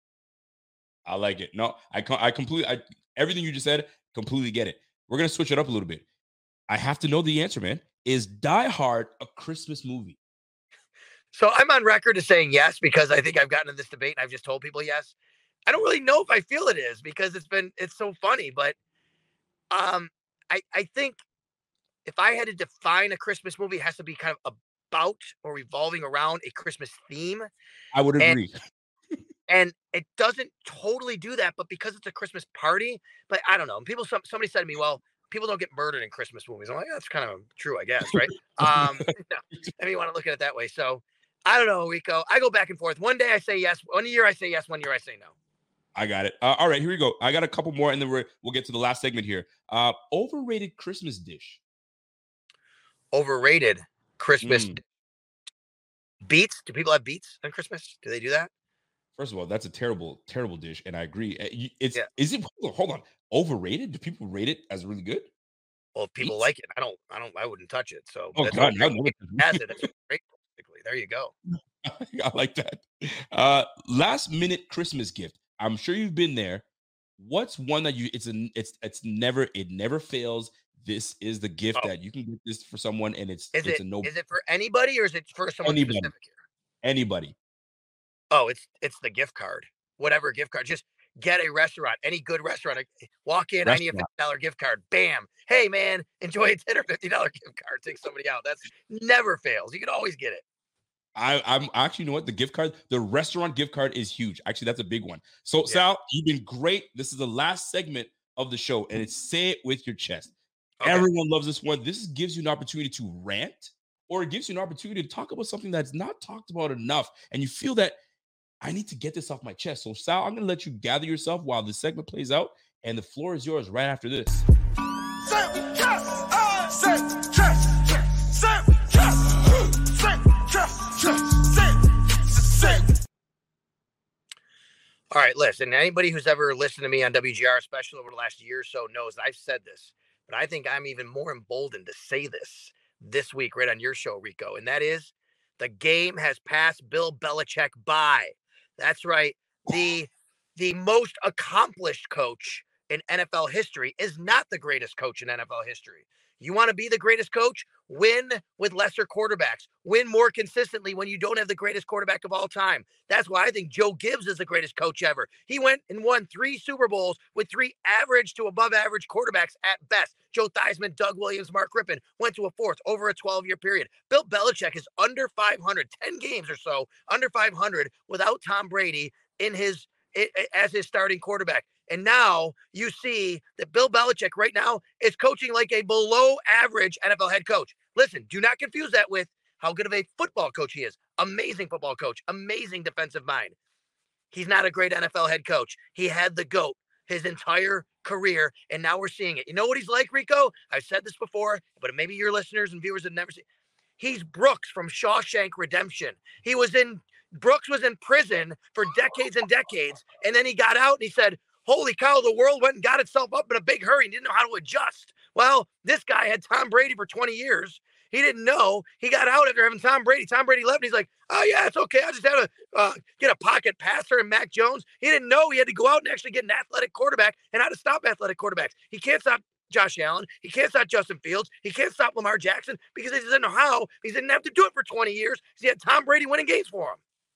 I like it. No, I completely, everything you just said, completely get it. We're going to switch it up a little bit. I have to know the answer, man. Is Die Hard a Christmas movie? So I'm on record as saying yes, because I think I've gotten in this debate and I've just told people yes. I don't really know if I feel it is, because it's so funny, but I think if I had to define a Christmas movie, it has to be kind of about or revolving around a Christmas theme. I would agree. And it doesn't totally do that, but because it's a Christmas party, but I don't know. Somebody said to me, well, people don't get murdered in Christmas movies. I'm like, that's kind of true, I guess, right? No, maybe you want to look at it that way. So I don't know, Rico. I go back and forth. One day I say yes. 1 year I say yes. 1 year I say no. I got it. All right, here we go. I got a couple more, and then we'll get to the last segment here. Overrated Christmas dish. Overrated Christmas beets. Do people have beets on Christmas? Do they do that? First of all, that's a terrible, terrible dish, and I agree. Is it? Hold on. Overrated? Do people rate it as really good? Well, if people like it, I wouldn't touch it. So oh god, no, has it. It's great. There you go. I like that. Last minute Christmas gift. I'm sure you've been there. What's one that it never fails? This is the gift that you can get this for someone, and it's a no. Is it for anybody, or is it for someone specific here? Anybody. Oh, it's the gift card. Whatever gift card. Just get a restaurant, any good restaurant. Walk in, I need a $50 gift card. Bam. Hey man, enjoy a $10 or $50 gift card. Take somebody out. That's never fails. You can always get it. I'm actually, you know what? The restaurant gift card is huge. Actually, that's a big one. So Sal, you've been great. This is the last segment of the show, and it's Say It With Your Chest. Okay. Everyone loves this one. This gives you an opportunity to rant, or it gives you an opportunity to talk about something that's not talked about enough, and you feel that I need to get this off my chest. So Sal, I'm going to let you gather yourself while this segment plays out, and the floor is yours right after this. Say it with chest. Say it with chest. Say it with chest. Say it with chest. All right, listen, anybody who's ever listened to me on WGR, especially over the last year or so, knows I've said this, but I think I'm even more emboldened to say this week right on your show, Rico, and that is the game has passed Bill Belichick by. That's right. The most accomplished coach in NFL history is not the greatest coach in NFL history. You want to be the greatest coach? Win with lesser quarterbacks. Win more consistently when you don't have the greatest quarterback of all time. That's why I think Joe Gibbs is the greatest coach ever. He went and won 3 Super Bowls with 3 average to above average quarterbacks at best. Joe Theismann, Doug Williams, Mark Rippon went to a 4th over a 12-year period. Bill Belichick is under 500, 10 games or so, under 500 without Tom Brady as his starting quarterback. And now you see that Bill Belichick right now is coaching like a below average NFL head coach. Listen, do not confuse that with how good of a football coach he is. Amazing football coach, amazing defensive mind. He's not a great NFL head coach. He had the GOAT his entire career, and now we're seeing it. You know what he's like, Rico? I've said this before, but maybe your listeners and viewers have never seen. He's Brooks from Shawshank Redemption. Brooks was in prison for decades and decades, and then he got out and he said, holy cow, the world went and got itself up in a big hurry and didn't know how to adjust. Well, this guy had Tom Brady for 20 years. He didn't know. He got out after having Tom Brady. Tom Brady left, and he's like, oh, yeah, it's okay. I just had to get a pocket passer and Mac Jones. He didn't know he had to go out and actually get an athletic quarterback and how to stop athletic quarterbacks. He can't stop Josh Allen. He can't stop Justin Fields. He can't stop Lamar Jackson because he doesn't know how. He didn't have to do it for 20 years. He had Tom Brady winning games for him.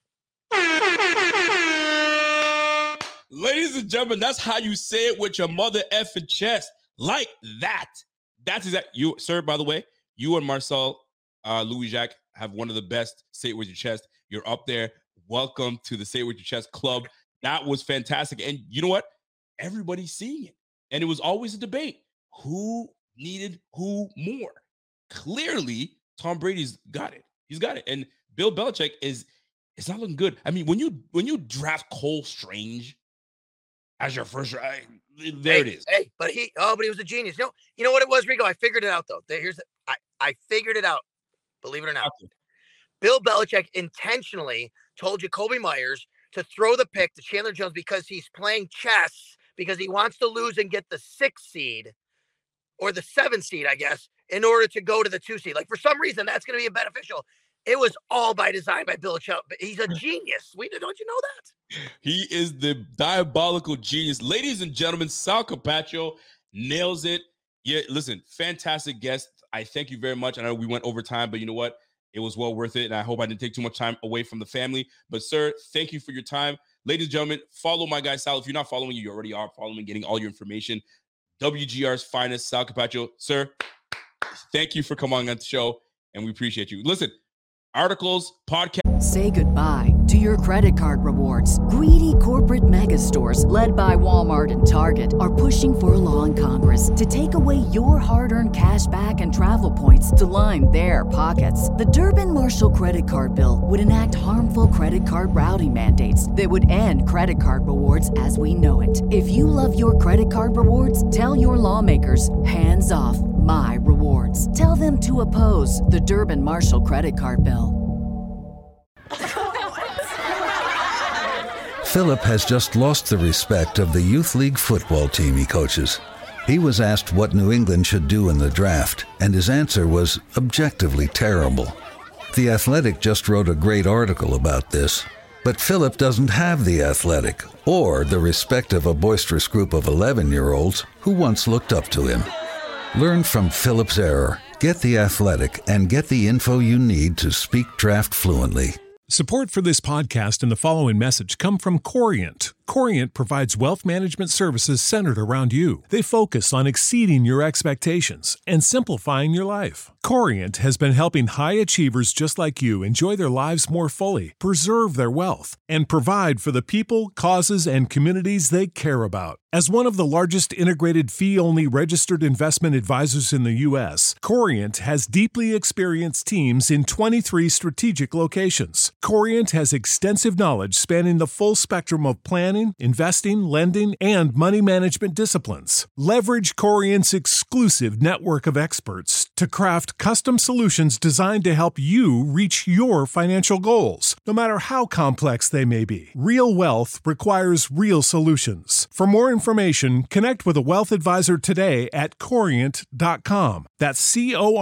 Ladies and gentlemen, that's how you say it with your mother effing chest. Like that. That's exactly you, sir, by the way. You and Marcel Louis-Jacques have one of the best Say It With Your Chest. You're up there. Welcome to the Say It With Your Chest Club. That was fantastic. And you know what? Everybody's seeing it. And it was always a debate. Who needed who more? Clearly, Tom Brady's got it. He's got it. And Bill Belichick it's not looking good. I mean, when you draft Cole Strange as your first, it is. But he was a genius. You know what it was, Rico? I figured it out though. I figured it out. Believe it or not, Bill Belichick intentionally told Jacoby Myers to throw the pick to Chandler Jones because he's playing chess because he wants to lose and get the 6th seed or the 7th seed, I guess, in order to go to the 2 seed. Like for some reason, that's going to be beneficial. It was all by design by Bill Belichick. He's a genius. Don't you know that? He is the diabolical genius. Ladies and gentlemen, Sal Capaccio nails it. Yeah, listen, fantastic guest. I thank you very much. I know we went over time, but you know what? It was well worth it, and I hope I didn't take too much time away from the family. But, sir, thank you for your time. Ladies and gentlemen, follow my guy, Sal. If you're not following, you already are following, getting all your information. WGR's finest, Sal Capaccio. Sir, thank you for coming on the show, and we appreciate you. Listen, articles, podcasts. Say goodbye to your credit card rewards. Greedy corporate mega stores, led by Walmart and Target, are pushing for a law in Congress to take away your hard-earned cash back and travel points to line their pockets. The Durbin-Marshall credit card bill would enact harmful credit card routing mandates that would end credit card rewards as we know it. If you love your credit card rewards, tell your lawmakers, hands off my rewards. Tell them to oppose the Durbin-Marshall credit card bill. Philip has just lost the respect of the youth league football team he coaches. He was asked what New England should do in the draft, and his answer was objectively terrible. The Athletic just wrote a great article about this, but Philip doesn't have the Athletic or the respect of a boisterous group of 11-year-olds who once looked up to him. Learn from Philip's error. Get the Athletic and get the info you need to speak draft fluently. Support for this podcast and the following message come from Corient. Corient provides wealth management services centered around you. They focus on exceeding your expectations and simplifying your life. Corient has been helping high achievers just like you enjoy their lives more fully, preserve their wealth, and provide for the people, causes, and communities they care about. As one of the largest integrated fee-only registered investment advisors in the U.S., Corient has deeply experienced teams in 23 strategic locations. Corient has extensive knowledge spanning the full spectrum of plan planning, investing, lending, and money management disciplines. Leverage Corient's exclusive network of experts to craft custom solutions designed to help you reach your financial goals, no matter how complex they may be. Real wealth requires real solutions. For more information, connect with a wealth advisor today at Corient.com. That's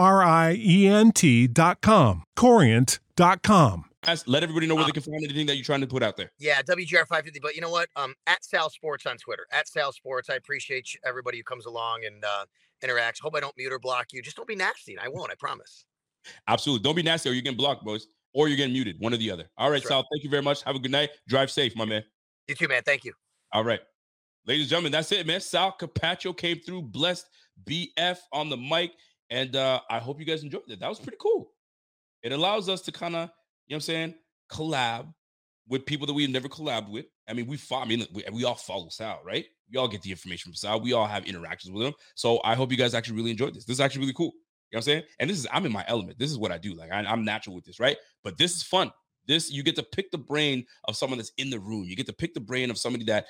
Corient.com. Corient.com. Let everybody know where they can find anything that you're trying to put out there. Yeah, WGR550. But you know what? At Sal Sports on Twitter. At Sal Sports. I appreciate everybody who comes along and interacts. Hope I don't mute or block you. Just don't be nasty. And I won't. I promise. Absolutely. Don't be nasty or you're getting blocked, boys. Or you're getting muted. One or the other. All right, Sal. Thank you very much. Have a good night. Drive safe, my man. You too, man. Thank you. All right. Ladies and gentlemen, that's it, man. Sal Capaccio came through. Blessed BF on the mic. And I hope you guys enjoyed it. That was pretty cool. It allows us to kind of, you know what I'm saying, collab with people that we've never collabed with. I mean, we all follow Sal, right? We all get the information from Sal. We all have interactions with him. So I hope you guys actually really enjoyed this. This is actually really cool. You know what I'm saying? And I'm in my element. This is what I do. Like I'm natural with this, right? But this is fun. You get to pick the brain of someone that's in the room. You get to pick the brain of somebody that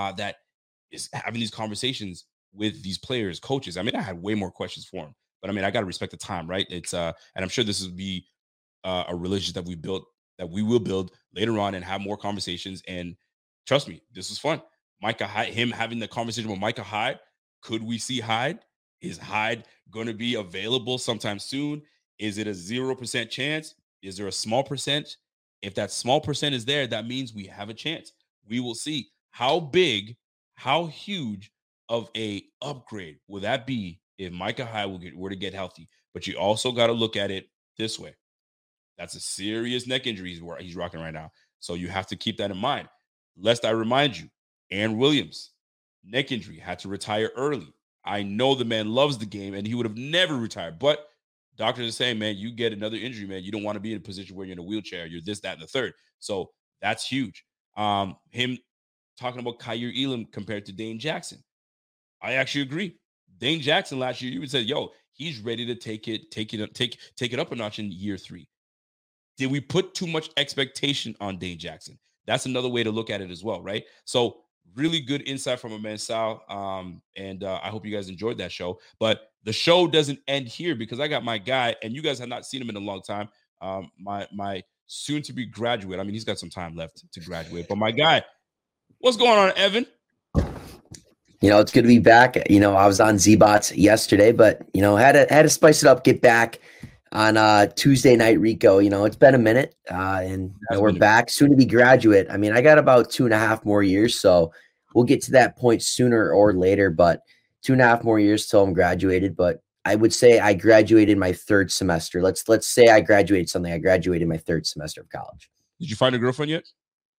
is having these conversations with these players, coaches. I mean, I had way more questions for him, but I mean, I got to respect the time, right? It's and I'm sure this will be a relationship that we will build later on and have more conversations. And trust me, this was fun. Micah Hyde, him having the conversation with Micah Hyde. Could we see Hyde? Is Hyde going to be available sometime soon? Is it a 0% chance? Is there a small percent? If that small percent is there, that means we have a chance. We will see how big, how huge of a upgrade will that be if Micah Hyde were to get healthy. But you also got to look at it this way. That's a serious neck injury he's rocking right now. So you have to keep that in mind. Lest I remind you, Aaron Williams, neck injury, had to retire early. I know the man loves the game and he would have never retired. But doctors are saying, man, you get another injury, man, you don't want to be in a position where you're in a wheelchair. You're this, that, and the third. So that's huge. Him talking about Kaiir Elam compared to Dane Jackson. I actually agree. Dane Jackson last year, you would say, yo, he's ready to take it up a notch in year 3. Did we put too much expectation on Dane Jackson? That's another way to look at it as well, right? So really good insight from a man, Sal. And I hope you guys enjoyed that show. But the show doesn't end here because I got my guy, and you guys have not seen him in a long time. My soon-to-be graduate. I mean, he's got some time left to graduate. But my guy, what's going on, Evan? It's good to be back. I was on Z-Bots yesterday, but, had to spice it up, get back on Tuesday Night Rico. It's been a minute, and we're back. Soon to be graduate. I mean, I got about 2.5 more years, so we'll get to that point sooner or later, but 2.5 more years till I'm graduated. But I would say I graduated my 3rd semester. Let's say I graduated something. I graduated my 3rd semester of college. Did you find a girlfriend yet?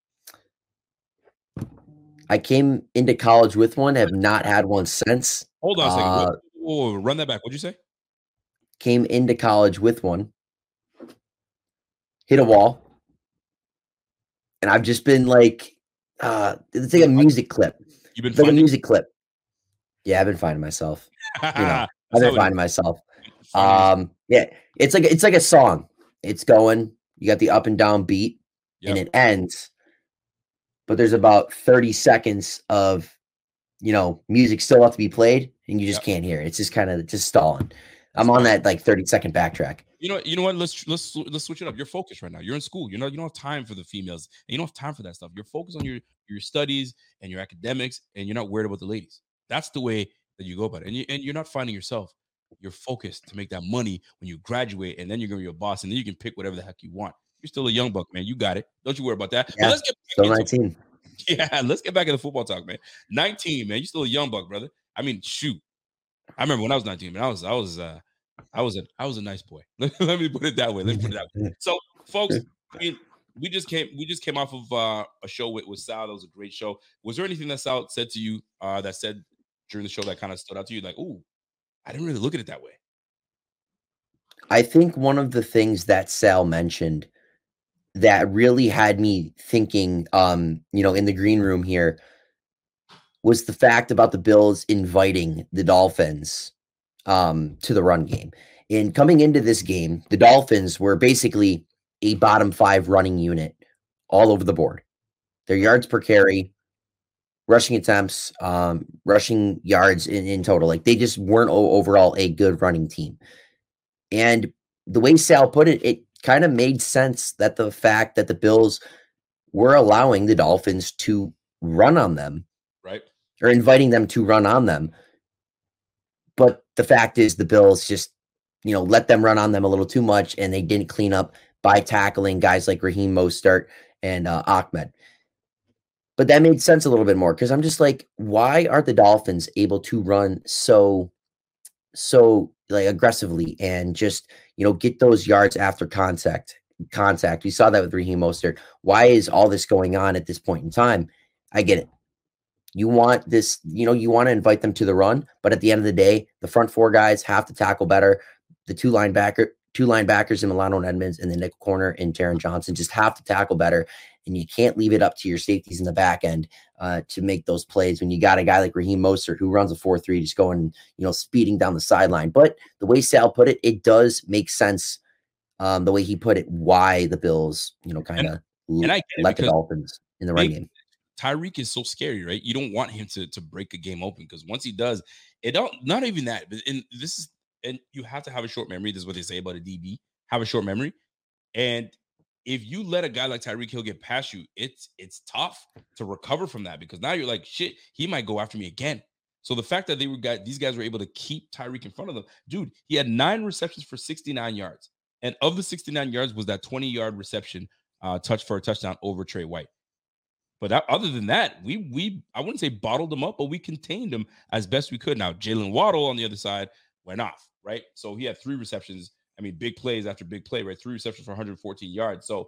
I came into college with one, have not had one since. Hold on a second. Whoa, run that back. What'd you say? Came into college with one, hit a wall, and I've just been like, it's like a music clip. You've been like a music clip. Yeah, I've been finding myself. I've been finding myself. Yeah, it's like a song. It's going. You got the up and down beat, and it ends. But there's about 30 seconds of, music still have to be played, and you just can't hear it. It's just kind of just stalling. I'm on that 30-second backtrack. You know what? Let's switch it up. You're focused right now. You're in school. You don't have time for the females. And you don't have time for that stuff. You're focused on your studies and your academics, and you're not worried about the ladies. That's the way that you go about it. And you're not finding yourself. You're focused to make that money when you graduate, and then you're gonna be a boss, and then you can pick whatever the heck you want. You're still a young buck, man. You got it. Don't you worry about that. Yeah, let's get still 19. Let's get back into football talk, man. 19, man. You're still a young buck, brother. I mean, shoot. I remember when I was 19, man. I was a nice boy. Let me put it that way. So, folks, I mean, we just came off of a show with Sal. That was a great show. Was there anything that Sal said to you that said during the show that kind of stood out to you? Like, ooh, I didn't really look at it that way. I think one of the things that Sal mentioned that really had me thinking, in the green room here was the fact about the Bills inviting the Dolphins to the run game. And coming into this game, the Dolphins were basically a bottom 5 running unit all over the board. Their yards per carry rushing attempts, rushing yards in total. Like they just weren't overall a good running team. And the way Sal put it, it kind of made sense that the fact that the Bills were allowing the Dolphins to run on them, right, or inviting them to run on them. But the fact is the Bills just, let them run on them a little too much, and they didn't clean up by tackling guys like Raheem Mostert and Ahmed. But that made sense a little bit more because I'm just like, why aren't the Dolphins able to run so like aggressively and just, get those yards after contact? We saw that with Raheem Mostert. Why is all this going on at this point in time? I get it. You want this, you want to invite them to the run, but at the end of the day, the front four guys have to tackle better. The two linebackers in Milano and Edmonds and the nickel corner in Taron Johnson just have to tackle better. And you can't leave it up to your safeties in the back end to make those plays when you got a guy like Raheem Mostert who runs a 4.3 just going, speeding down the sideline. But the way Sal put it, it does make sense. The way he put it, why the Bills, kind of let the Dolphins in the run game. Tyreek is so scary, right? You don't want him to break a game open because once he does, not even that. But and you have to have a short memory. This is what they say about a DB. Have a short memory. And if you let a guy like Tyreek Hill get past you, it's tough to recover from that because now you're like, shit, he might go after me again. So the fact that these guys were able to keep Tyreek in front of them, dude, he had 9 receptions for 69 yards. And of the 69 yards was that 20-yard reception touch for a touchdown over Trey White. But other than that, I wouldn't say bottled them up, but we contained them as best we could. Now, Jalen Waddle on the other side went off, right? So he had 3 receptions. I mean, big plays after big play, right? 3 receptions for 114 yards. So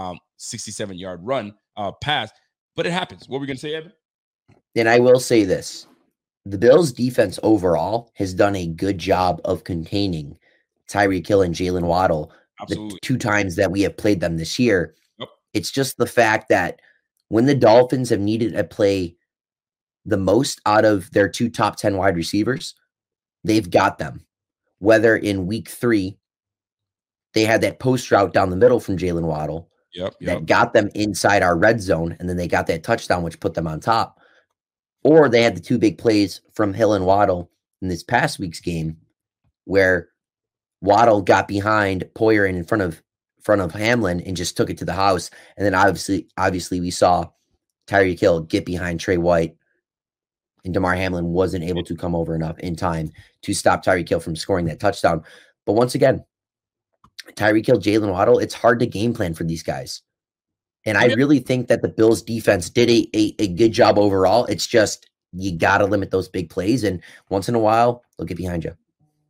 67-yard run pass. But it happens. What were we going to say, Evan? And I will say this. The Bills' defense overall has done a good job of containing Tyreek Hill and Jalen Waddle. Absolutely. The 2 times that we have played them this year. Yep. It's just the fact that when the Dolphins have needed to play the most out of their 2 top 10 wide receivers, they've got them. Whether in week 3, they had that post route down the middle from Jalen Waddle that got them inside our red zone, and then they got that touchdown, which put them on top. Or they had the 2 big plays from Hill and Waddle in this past week's game where Waddle got behind Poyer and in front of Hamlin and just took it to the house. And then obviously we saw Tyreek Hill get behind Trey White, and Damar Hamlin wasn't able to come over enough in time to stop Tyreek Hill from scoring that touchdown. But once again, Tyreek Hill, Jalen Waddle, it's hard to game plan for these guys. And I really think that the Bills defense did a good job overall. It's just you got to limit those big plays, and once in a while, they'll get behind you.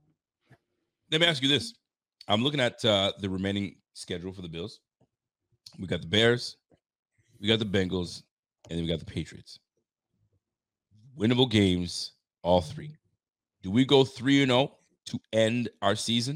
Let me ask you this. I'm looking at the remaining schedule for the Bills. We got the Bears, we got the Bengals, and then we got the Patriots. Winnable games, all 3. Do we go 3-0 to end our season?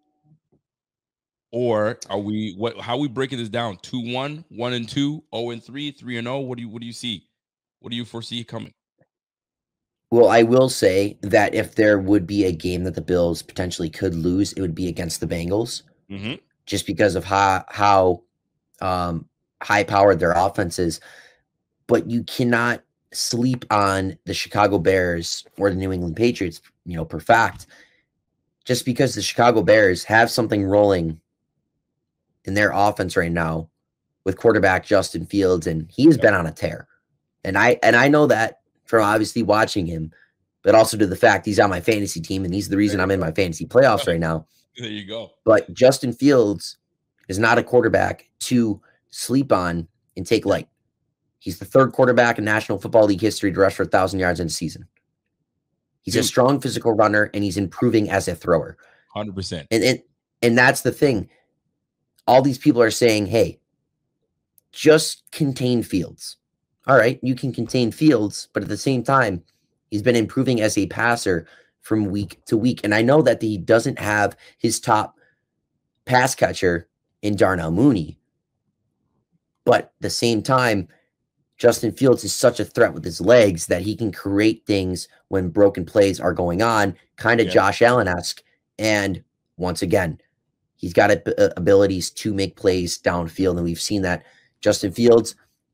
Or are we how are we breaking this down? 2-1, 1-2, 0-3, 3-0? What do you see? What do you foresee coming? Well, I will say that if there would be a game that the Bills potentially could lose, it would be against the Bengals, just because of how high-powered their offense is. But you cannot sleep on the Chicago Bears or the New England Patriots, per fact, just because the Chicago Bears have something rolling in their offense right now with quarterback Justin Fields, and he's been on a tear. And I know that from obviously watching him, but also to the fact he's on my fantasy team, and he's the reason I'm in my fantasy playoffs right now. There you go. But Justin Fields is not a quarterback to sleep on and take light. He's the 3rd quarterback in National Football League history to rush for 1,000 yards in a season. He's a strong physical runner, and he's improving as a thrower. 100%. And that's the thing. All these people are saying, hey, just contain Fields. All right, you can contain Fields, but at the same time, he's been improving as a passer from week to week. And I know that he doesn't have his top pass catcher in Darnell Mooney. But at the same time, Justin Fields is such a threat with his legs that he can create things when broken plays are going on, kind of Josh Allen-esque. And once again, he's got abilities to make plays downfield, and we've seen that. Justin Fields,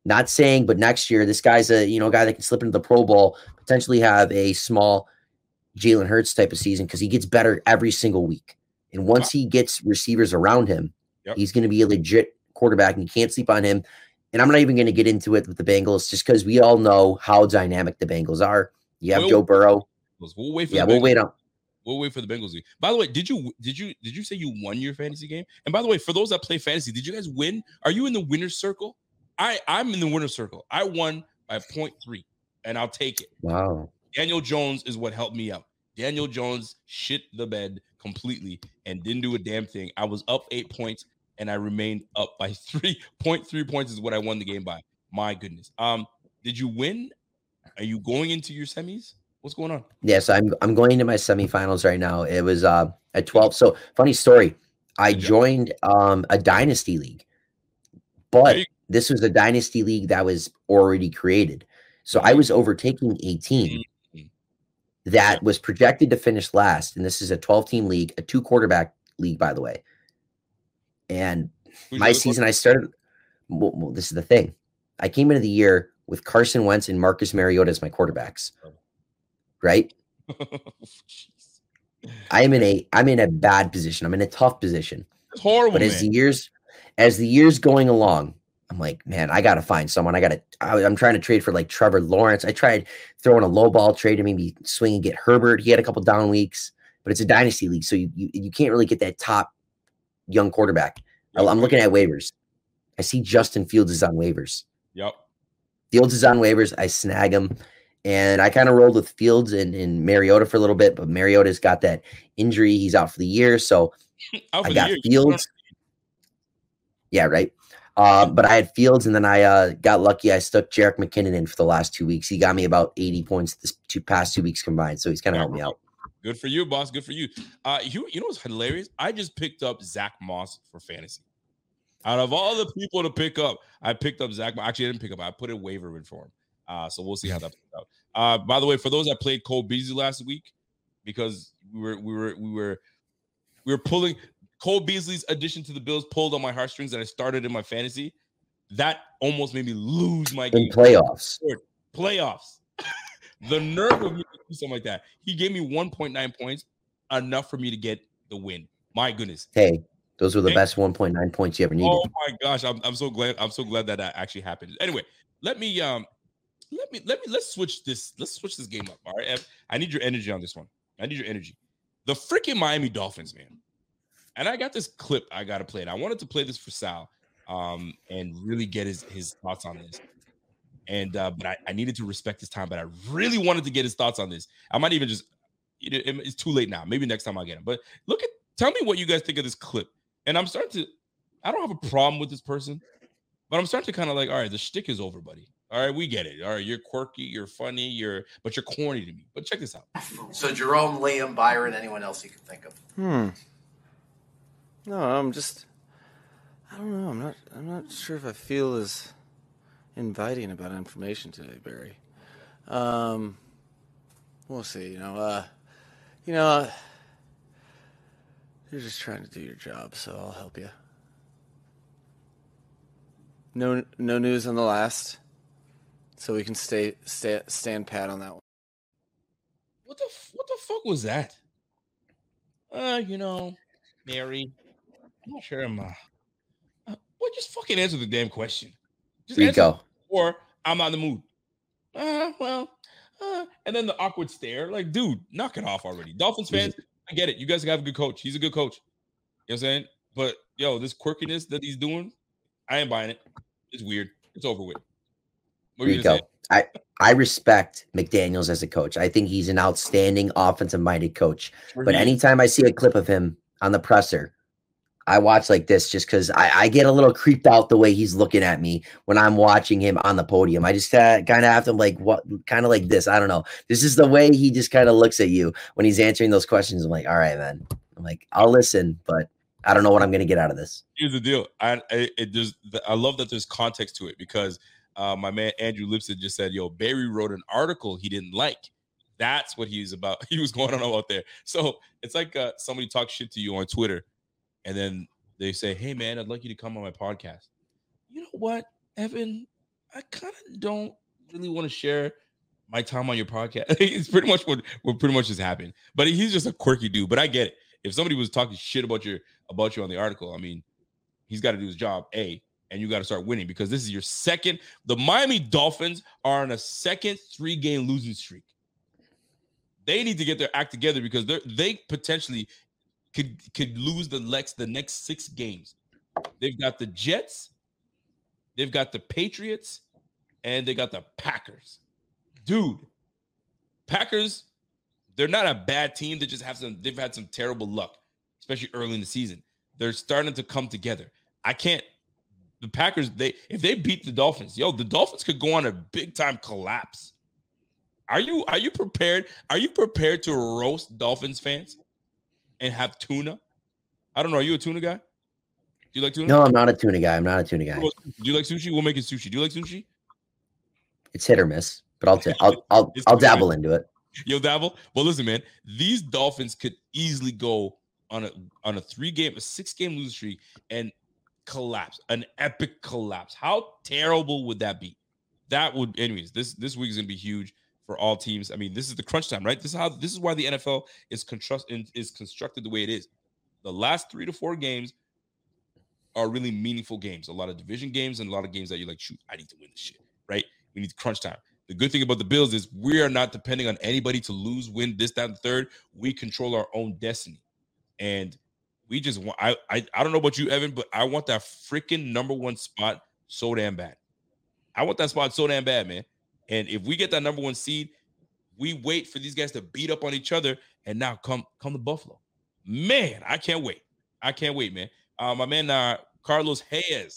Not saying, but next year, this guy's a guy that can slip into the Pro Bowl, potentially have a small Jalen Hurts type of season because he gets better every single week. And once he gets receivers around him, he's going to be a legit quarterback, and you can't sleep on him. And I'm not even going to get into it with the Bengals just because we all know how dynamic the Bengals are. You have Joe Burrow. We'll wait for we'll wait on. We'll wait for the Bengals. By the way, did you say you won your fantasy game? And by the way, for those that play fantasy, did you guys win? Are you in the winner's circle? I'm in the winner's circle. I won by 0.3, and I'll take it. Wow. Daniel Jones is what helped me out. Daniel Jones shit the bed completely and didn't do a damn thing. I was up 8 points, and I remained up by 3.3 points is what I won the game by. My goodness. Did you win? Are you going into your semis? What's going on? Yes, I'm going into my semifinals right now. It was at 12. So funny story. I joined a dynasty league, but this was a dynasty league that was already created. So I was overtaking a team that was projected to finish last. And this is a 12-team league, a 2-quarterback league, by the way. And my season, I started. Well, this is the thing. I came into the year with Carson Wentz and Marcus Mariota as my quarterbacks. Right? I'm in a bad position. I'm in a tough position. It's horrible. But as the years going along, I'm like, man, I gotta find someone. I'm trying to trade for like Trevor Lawrence. I tried throwing a low ball trade to maybe swing and get Herbert. He had a couple down weeks, but it's a dynasty league, so you can't really get that top young quarterback. I'm looking at waivers. I see Justin Fields is on waivers. Yep. Fields is on waivers. I snag him. And I kind of rolled with Fields and Mariota for a little bit, but Mariota's got that injury. He's out for the year. So I got Fields. Yeah, right. But I had Fields, and then I got lucky. I stuck Jerick McKinnon in for the last 2 weeks. He got me about 80 points this past 2 weeks combined. So he's kind of helped me out. Good for you, boss. Good for you. You know what's hilarious? I just picked up Zach Moss for fantasy. Out of all the people to pick up, I picked up Zach. Actually, I didn't pick up. I put a waiver in for him. So we'll see how that plays out. By the way, for those that played Cole Beasley last week, because we were pulling Cole Beasley's addition to the Bills pulled on my heartstrings that I started in my fantasy. That almost made me lose my game. In playoffs. The nerve of me to do something like that. He gave me 1.9 points, enough for me to get the win. My goodness. Hey, those were the best 1.9 points you ever needed. Oh my gosh, I'm so glad. I'm so glad that actually happened. Anyway, let's switch this game up. All right, Ev, I need your energy on this one. I need your energy. The freaking Miami Dolphins, man. And I got this clip I got to play it. I wanted to play this for Sal, and really get his thoughts on this. And but I needed to respect his time, but I really wanted to get his thoughts on this. I might even just, it's too late now. Maybe next time I'll get him. But tell me what you guys think of this clip. And I don't have a problem with this person, but I'm starting to kind of like, all right, the shtick is over, buddy. All right, we get it. All right, you're quirky, you're funny, but you're corny to me. But check this out. So Jerome, Liam, Byron, anyone else you can think of? No, I don't know. I'm not sure if I feel as inviting about information today, Barry. We'll see. You're just trying to do your job, so I'll help you. No news on the last, so we can stand pat on that one. What the fuck was that? Mary, I'm not sure I'm. Just fucking answer the damn question. Just Rico. Or I'm not in the mood. And then the awkward stare. Like, dude, knock it off already. Dolphins fans, I get it. You guys have a good coach. He's a good coach. You know what I'm saying? But yo, this quirkiness that he's doing, I ain't buying it. It's weird. It's over with. Rico, I respect McDaniels as a coach. I think he's an outstanding offensive-minded coach. But anytime I see a clip of him on the presser, I watch like this just because I get a little creeped out the way he's looking at me when I'm watching him on the podium. I just kind of have to like kind of like this. I don't know. This is the way he just kind of looks at you when he's answering those questions. I'm like, all right, man. I'm like, I'll listen, but I don't know what I'm going to get out of this. Here's the deal. I love that there's context to it because my man Andrew Lipson just said, yo, Barry wrote an article he didn't like. That's what he was about. He was going on out there. So it's like somebody talks shit to you on Twitter. And then they say, hey, man, I'd like you to come on my podcast. You know what, Evan? I kind of don't really want to share my time on your podcast. It's pretty much what pretty much just happened. But he's just a quirky dude. But I get it. If somebody was talking shit about you on the article, I mean, he's got to do his job, and you got to start winning because this is your second. The Miami Dolphins are on a second 3-game losing streak. They need to get their act together because they potentially could lose the next 6 games. They've got the Jets, they've got the Patriots, and they got the Packers. Dude, Packers, they're not a bad team. They just they've had some terrible luck, especially early in the season. They're starting to come together. The Packers, if they beat the Dolphins, the Dolphins could go on a big time collapse. Are you prepared? Are you prepared to roast Dolphins fans and have tuna? I don't know. Are you a tuna guy? Do you like tuna? No, I'm not a tuna guy. Do you like sushi? We'll make it sushi. Do you like sushi? It's hit or miss, but I'll dabble into it. You'll dabble? Well, listen, man. These Dolphins could easily go on a 6-game losing streak and collapse, an epic collapse. How terrible would that be? That would, anyways. This week is gonna be huge for all teams. I mean, this is the crunch time, right? This is why the NFL is constructed the way it is. The last 3 to 4 games are really meaningful games. A lot of division games and a lot of games that you're like, shoot, I need to win this shit, right? We need crunch time. The good thing about the Bills is we are not depending on anybody to lose, win, this, that, and the third. We control our own destiny. And we just want, I don't know about you, Evan, but I want that freaking number 1 spot so damn bad. I want that spot so damn bad, man. And if we get that number 1 seed, we wait for these guys to beat up on each other, and now come to Buffalo. Man, I can't wait. Man. My man Carlos Hayes.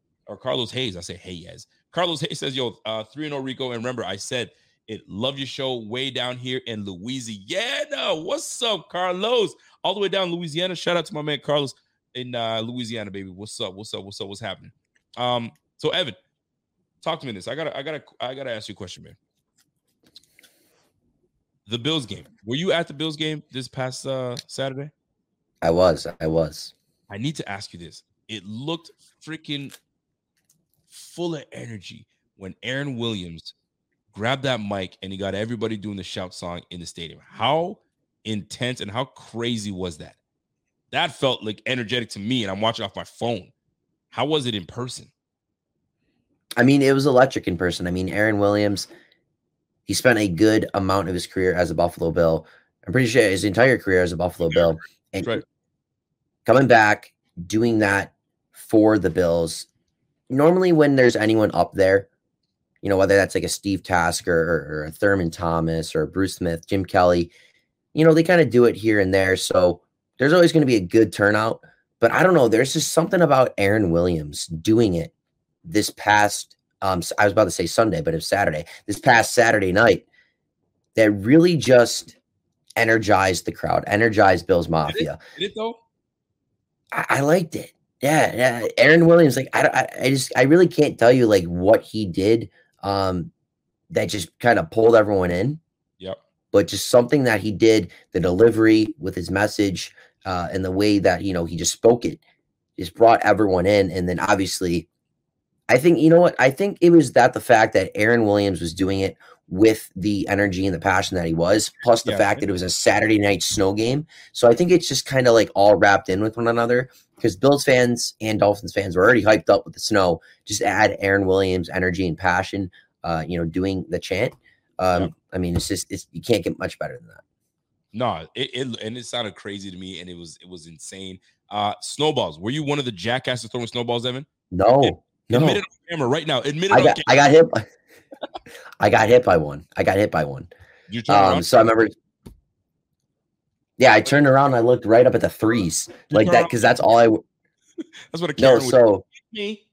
I say Hayes. Carlos Hayes says, 3-0 Rico. And remember, I said it. Love your show way down here in Louisiana. What's up, Carlos? All the way down Louisiana. Shout out to my man Carlos in Louisiana, baby. What's up? What's happening? So Evan, talk to me this. I gotta ask you a question, man. The Bills game. Were you at the Bills game this past Saturday? I was. I need to ask you this. It looked freaking full of energy when Aaron Williams grabbed that mic and he got everybody doing the shout song in the stadium. How intense and how crazy was that? That felt like energetic to me, and I'm watching off my phone. How was it in person? I mean, it was electric in person. I mean, Aaron Williams, he spent a good amount of his career as a Buffalo Bill. I'm pretty sure his entire career as a Buffalo Bill. And right. Coming back, doing that for the Bills. Normally when there's anyone up there, whether that's like a Steve Tasker or a Thurman Thomas or a Bruce Smith, Jim Kelly, they kind of do it here and there. So there's always going to be a good turnout. But I don't know. There's just something about Aaron Williams doing it this past, I was about to say Sunday, but it's Saturday, this past Saturday night that really just energized the crowd, energized Bills Mafia. Did it though? I liked it. Yeah. Aaron Williams, like I really can't tell you like what he did that just kind of pulled everyone in. Yep. But just something that he did, the delivery with his message and the way that, he just spoke it, just brought everyone in. And then obviously, I think, I think it was the fact that Aaron Williams was doing it with the energy and the passion that he was, plus the fact that it was a Saturday night snow game. So I think it's just kind of like all wrapped in with one another, because Bills fans and Dolphins fans were already hyped up with the snow. Just add Aaron Williams' energy and passion, doing the chant. I mean, it's you can't get much better than that. No, it sounded crazy to me, and it was insane. Snowballs. Were you one of the jackasses throwing snowballs, Evan? No. Admit it on camera right now. I got hit. I got hit by one. You turn around? So I remember. Yeah, I turned around and I looked right up at the threes like that, because that's all I. That's what a camera would me.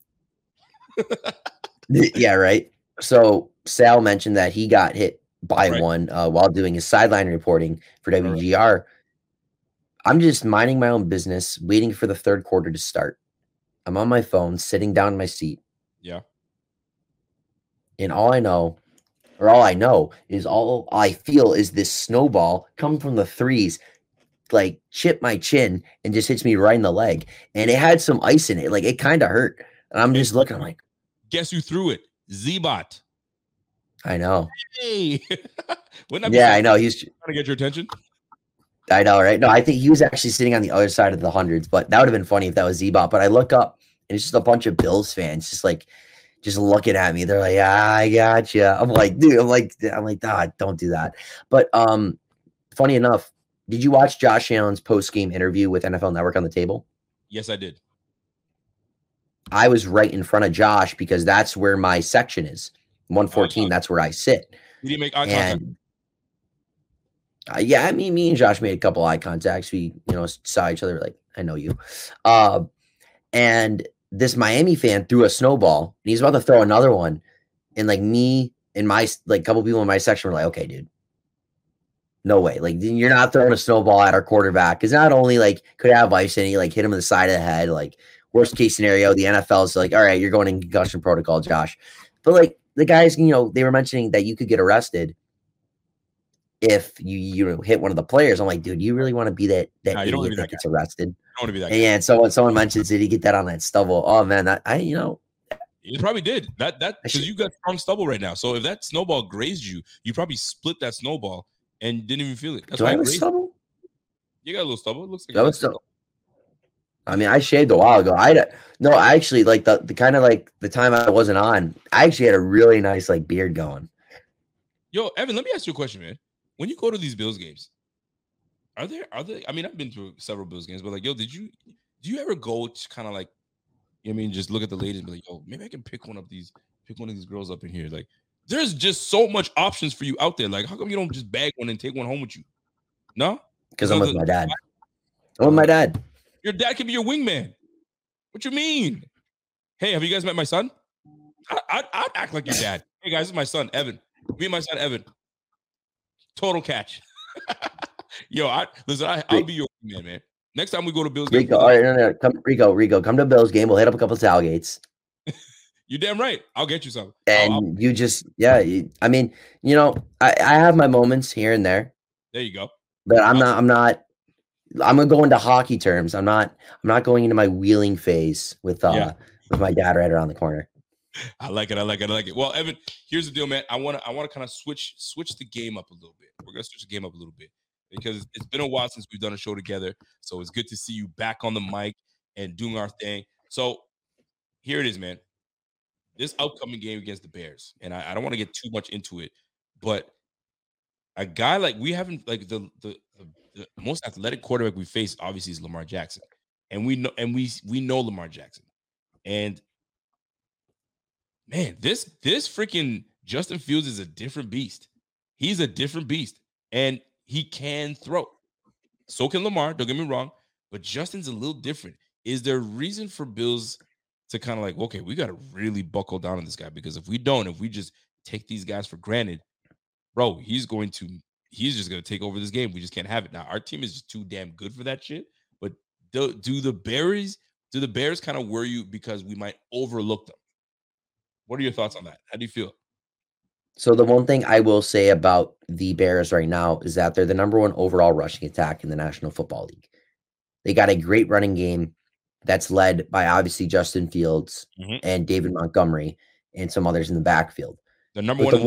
Yeah, right. So Sal mentioned that he got hit by one while doing his sideline reporting for WGR. Right. I'm just minding my own business, waiting for the third quarter to start. I'm on my phone, sitting down in my seat. Yeah. And all I know is all I feel is this snowball come from the threes, like chip my chin and just hits me right in the leg. And it had some ice in it. Like it kind of hurt. And I'm just looking, I'm like, guess who threw it? Z-Bot. I know. Hey. Wouldn't that be Yeah, so I know. fun? He's Trying to get your attention. I know, right? No, I think he was actually sitting on the other side of the hundreds, but that would have been funny if that was Z-Bot. But I look up and it's just a bunch of Bills fans just looking at me. They're like, I got you. I'm like, dude, I'm like, don't do that. But funny enough, did you watch Josh Allen's post-game interview with NFL Network on the table? Yes, I did. I was right in front of Josh because that's where my section is. 114, that's where I sit. You didn't make eye contact. Yeah, I mean, me and Josh made a couple eye contacts. We, saw each other like, I know you. And this Miami fan threw a snowball, and he's about to throw another one. And like me and my couple people in my section were like, okay, dude, no way. Like, you're not throwing a snowball at our quarterback because not only could have ice in it, hit him in the side of the head. Worst case scenario, the NFL is all right, you're going in concussion protocol, Josh. But the guys, they were mentioning that you could get arrested if you hit one of the players. I'm like, dude, you really want to be that idiot that gets arrested? I want to be that guy. And someone mentions, did he get that on that stubble? Oh man, you probably did that because you got strong stubble right now. So if that snowball grazed you, you probably split that snowball and didn't even feel it. That's do I have a stubble? You got a little stubble. It looks like that stubble. I mean, I shaved a while ago. I actually the kind of the time I wasn't on, I actually had a really nice beard going. Yo, Evan, let me ask you a question, man. When you go to these Bills games, are there? I mean, I've been to several Bills games, but do you ever go to kind of just look at the ladies and be like, yo, maybe I can pick one of these girls up in here. There's just so much options for you out there. How come you don't just bag one and take one home with you? No? Because I'm with my dad. I'm with my dad. Your dad can be your wingman. What you mean? Hey, have you guys met my son? I'd act like your dad. Hey, guys, this is my son, Evan. Me and my son, Evan. Total catch. Yo, I'll be your wingman, man. Next time we go to Bills game. Rico, all right, no. Rico, come to Bills game. We'll hit up a couple of tailgates. You're damn right. I'll get you some. And I mean, I have my moments here and there. There you go. But I'm gonna go into hockey terms. I'm not going into my wheeling phase with my dad right around the corner. I like it. Well, Evan, here's the deal, man. I want to kind of switch the game up a little bit. We're gonna switch the game up a little bit because it's been a while since we've done a show together. So it's good to see you back on the mic and doing our thing. So here it is, man. This upcoming game against the Bears, and I don't want to get too much into it, but a guy we haven't the most athletic quarterback we face obviously is Lamar Jackson, and we know Lamar Jackson, and man, this freaking Justin Fields is a different beast. He's a different beast, and he can throw. So can Lamar. Don't get me wrong, but Justin's a little different. Is there a reason for Bills to kind of okay, we got to really buckle down on this guy because if we just take these guys for granted, bro, he's just going to take over this game. We just can't have it. Now, our team is just too damn good for that shit. But do the Bears kind of worry you because we might overlook them? What are your thoughts on that? How do you feel? So the one thing I will say about the Bears right now is that they're the number one overall rushing attack in the National Football League. They got a great running game that's led by obviously Justin Fields and David Montgomery and some others in the backfield. The number one.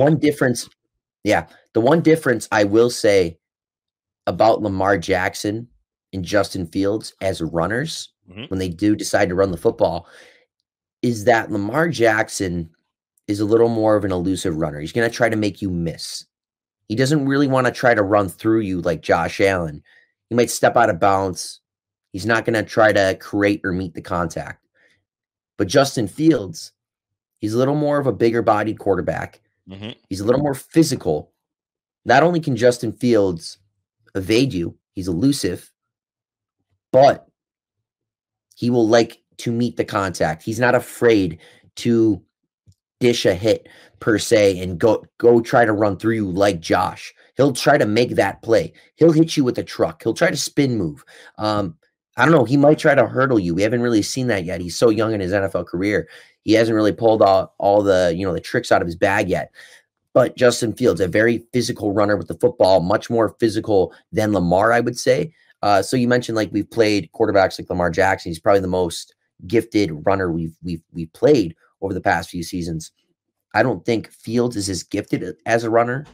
The one difference I will say about Lamar Jackson and Justin Fields as runners when they do decide to run the football is that Lamar Jackson is a little more of an elusive runner. He's going to try to make you miss. He doesn't really want to try to run through you like Josh Allen. He might step out of bounds. He's not going to try to create or meet the contact. But Justin Fields, he's a little more of a bigger bodied quarterback. He's a little more physical. Not only can Justin Fields evade you, he's elusive, but he will like to meet the contact. He's not afraid to dish a hit per se and go try to run through you like Josh. He'll try to make that play. He'll hit you with a truck. He'll try to spin move. I don't know. He might try to hurdle you. We haven't really seen that yet. He's so young in his NFL career. He hasn't really pulled all the, the tricks out of his bag yet. But Justin Fields, a very physical runner with the football, much more physical than Lamar, I would say. So you mentioned we've played quarterbacks like Lamar Jackson. He's probably the most gifted runner we've played over the past few seasons. I don't think Fields is as gifted as a runner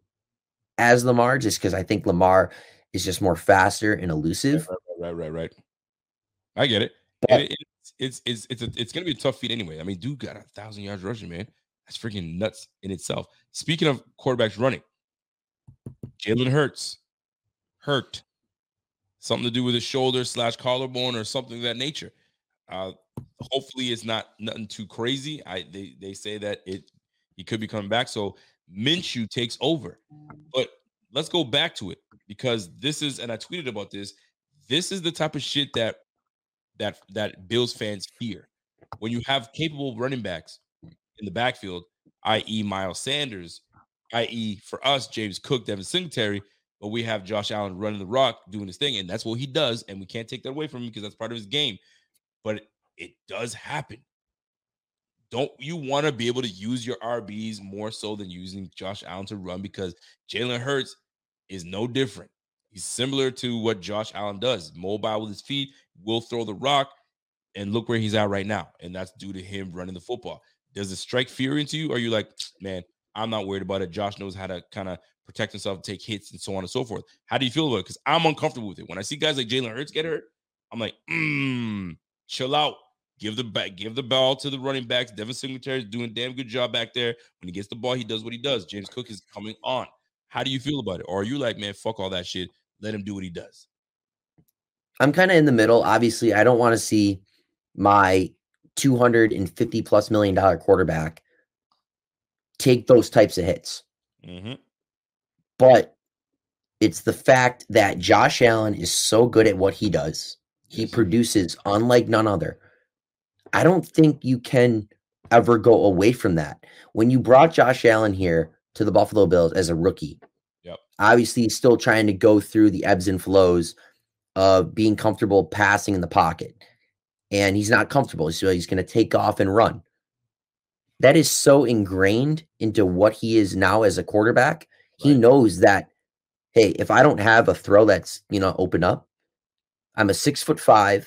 as Lamar, just because I think Lamar is just more faster and elusive. Right. I get it. But It's gonna be a tough feat anyway. I mean, dude got 1,000 yards rushing, man. That's freaking nuts in itself. Speaking of quarterbacks running, Jalen Hurts hurt. Something to do with his shoulder / collarbone or something of that nature. Hopefully it's nothing too crazy. They say that he could be coming back. So Minshew takes over. But let's go back to it, because this is, and I tweeted about this. This is the type of shit that Bills fans fear. When you have capable running backs in the backfield, i.e. Miles Sanders, i.e. for us, James Cook, Devin Singletary, but we have Josh Allen running the rock, doing his thing, and that's what he does, and we can't take that away from him because that's part of his game. But it does happen. Don't you want to be able to use your RBs more so than using Josh Allen to run? Because Jalen Hurts is no different. He's similar to what Josh Allen does. Mobile with his feet, will throw the rock, and look where he's at right now. And that's due to him running the football. Does it strike fear into you? Or are you like, man, I'm not worried about it. Josh knows how to kind of protect himself, take hits, and so on and so forth. How do you feel about it? Because I'm uncomfortable with it. When I see guys like Jalen Hurts get hurt, I'm like, chill out. Give the ball to the running backs. Devin Singletary is doing a damn good job back there. When he gets the ball, he does what he does. James Cook is coming on. How do you feel about it? Or are you like, man, fuck all that shit. Let him do what he does? I'm kind of in the middle. Obviously, I don't want to see my $250+ million quarterback take those types of hits. Mm-hmm. But it's the fact that Josh Allen is so good at what he does. He produces unlike none other. I don't think you can ever go away from that. When you brought Josh Allen here to the Buffalo Bills as a rookie, obviously he's still trying to go through the ebbs and flows of being comfortable passing in the pocket. And he's not comfortable, so he's going to take off and run. That is so ingrained into what he is now as a quarterback. He knows that, hey, if I don't have a throw that's, open up, I'm a 6'5"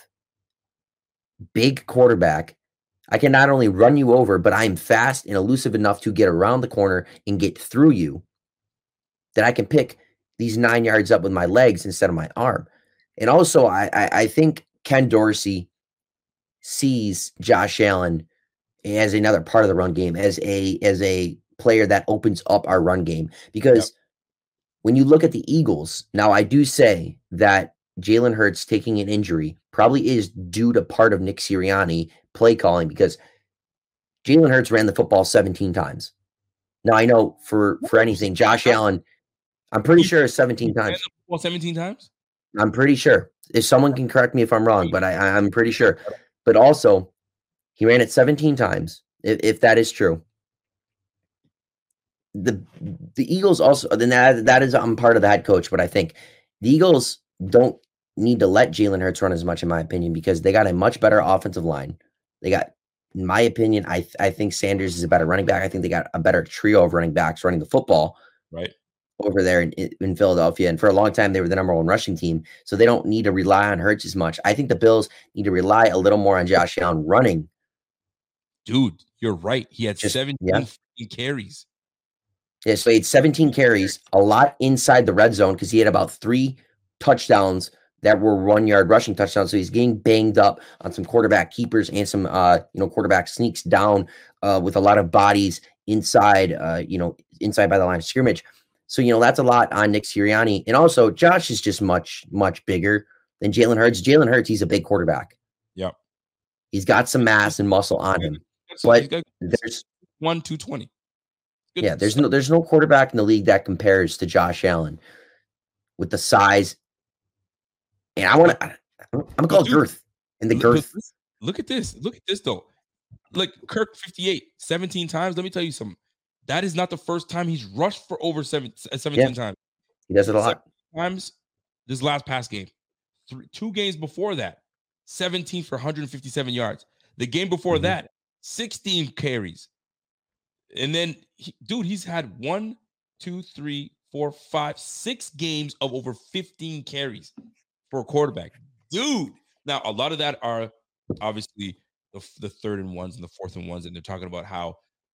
big quarterback. I can not only run you over, but I'm fast and elusive enough to get around the corner and get through you, that I can pick these 9 yards up with my legs instead of my arm. And also, I think Ken Dorsey sees Josh Allen as another part of the run game, as a player that opens up our run game. Because when you look at the Eagles, now I do say that Jalen Hurts taking an injury probably is due to part of Nick Sirianni play calling, because Jalen Hurts ran the football 17 times. Now I know for anything, Josh Allen, I'm pretty sure 17 times. Well, 17 times? I'm pretty sure. If someone can correct me if I'm wrong, but I'm pretty sure. But also, he ran it 17 times, if that is true. The Eagles also, then that is, I'm part of the head coach, but I think the Eagles don't need to let Jalen Hurts run as much, in my opinion, because they got a much better offensive line. They got, in my opinion, I think Sanders is a better running back. I think they got a better trio of running backs running the football over there in Philadelphia. And for a long time, they were the number one rushing team. So they don't need to rely on Hurts as much. I think the Bills need to rely a little more on Josh Allen running. Dude, you're right. He had 17 carries. Yeah, so he had 17 carries, a lot inside the red zone, because he had about 3 touchdowns that were 1-yard rushing touchdowns. So he's getting banged up on some quarterback keepers and some quarterback sneaks down with a lot of bodies inside inside by the line of scrimmage. So that's a lot on Nick Sirianni. And also Josh is just much bigger than Jalen Hurts. Jalen Hurts, he's a big quarterback. Yep. He's got some mass and muscle on him. But there's 220. Yeah, there's no quarterback in the league that compares to Josh Allen with the size. And I'm gonna call girth and the girth. Look at this though. Like Kirk 58, 17 times. Let me tell you something. That is not the first time he's rushed for over 17 times. He does it a lot. Times this last past game. 2 games before that, 17 for 157 yards. The game before that, 16 carries. And then, he's had 1, 2, 3, 4, 5, 6 games of over 15 carries for a quarterback. Dude. Now, a lot of that are obviously the 3rd and 1s and the 4th and 1s, and they're talking about how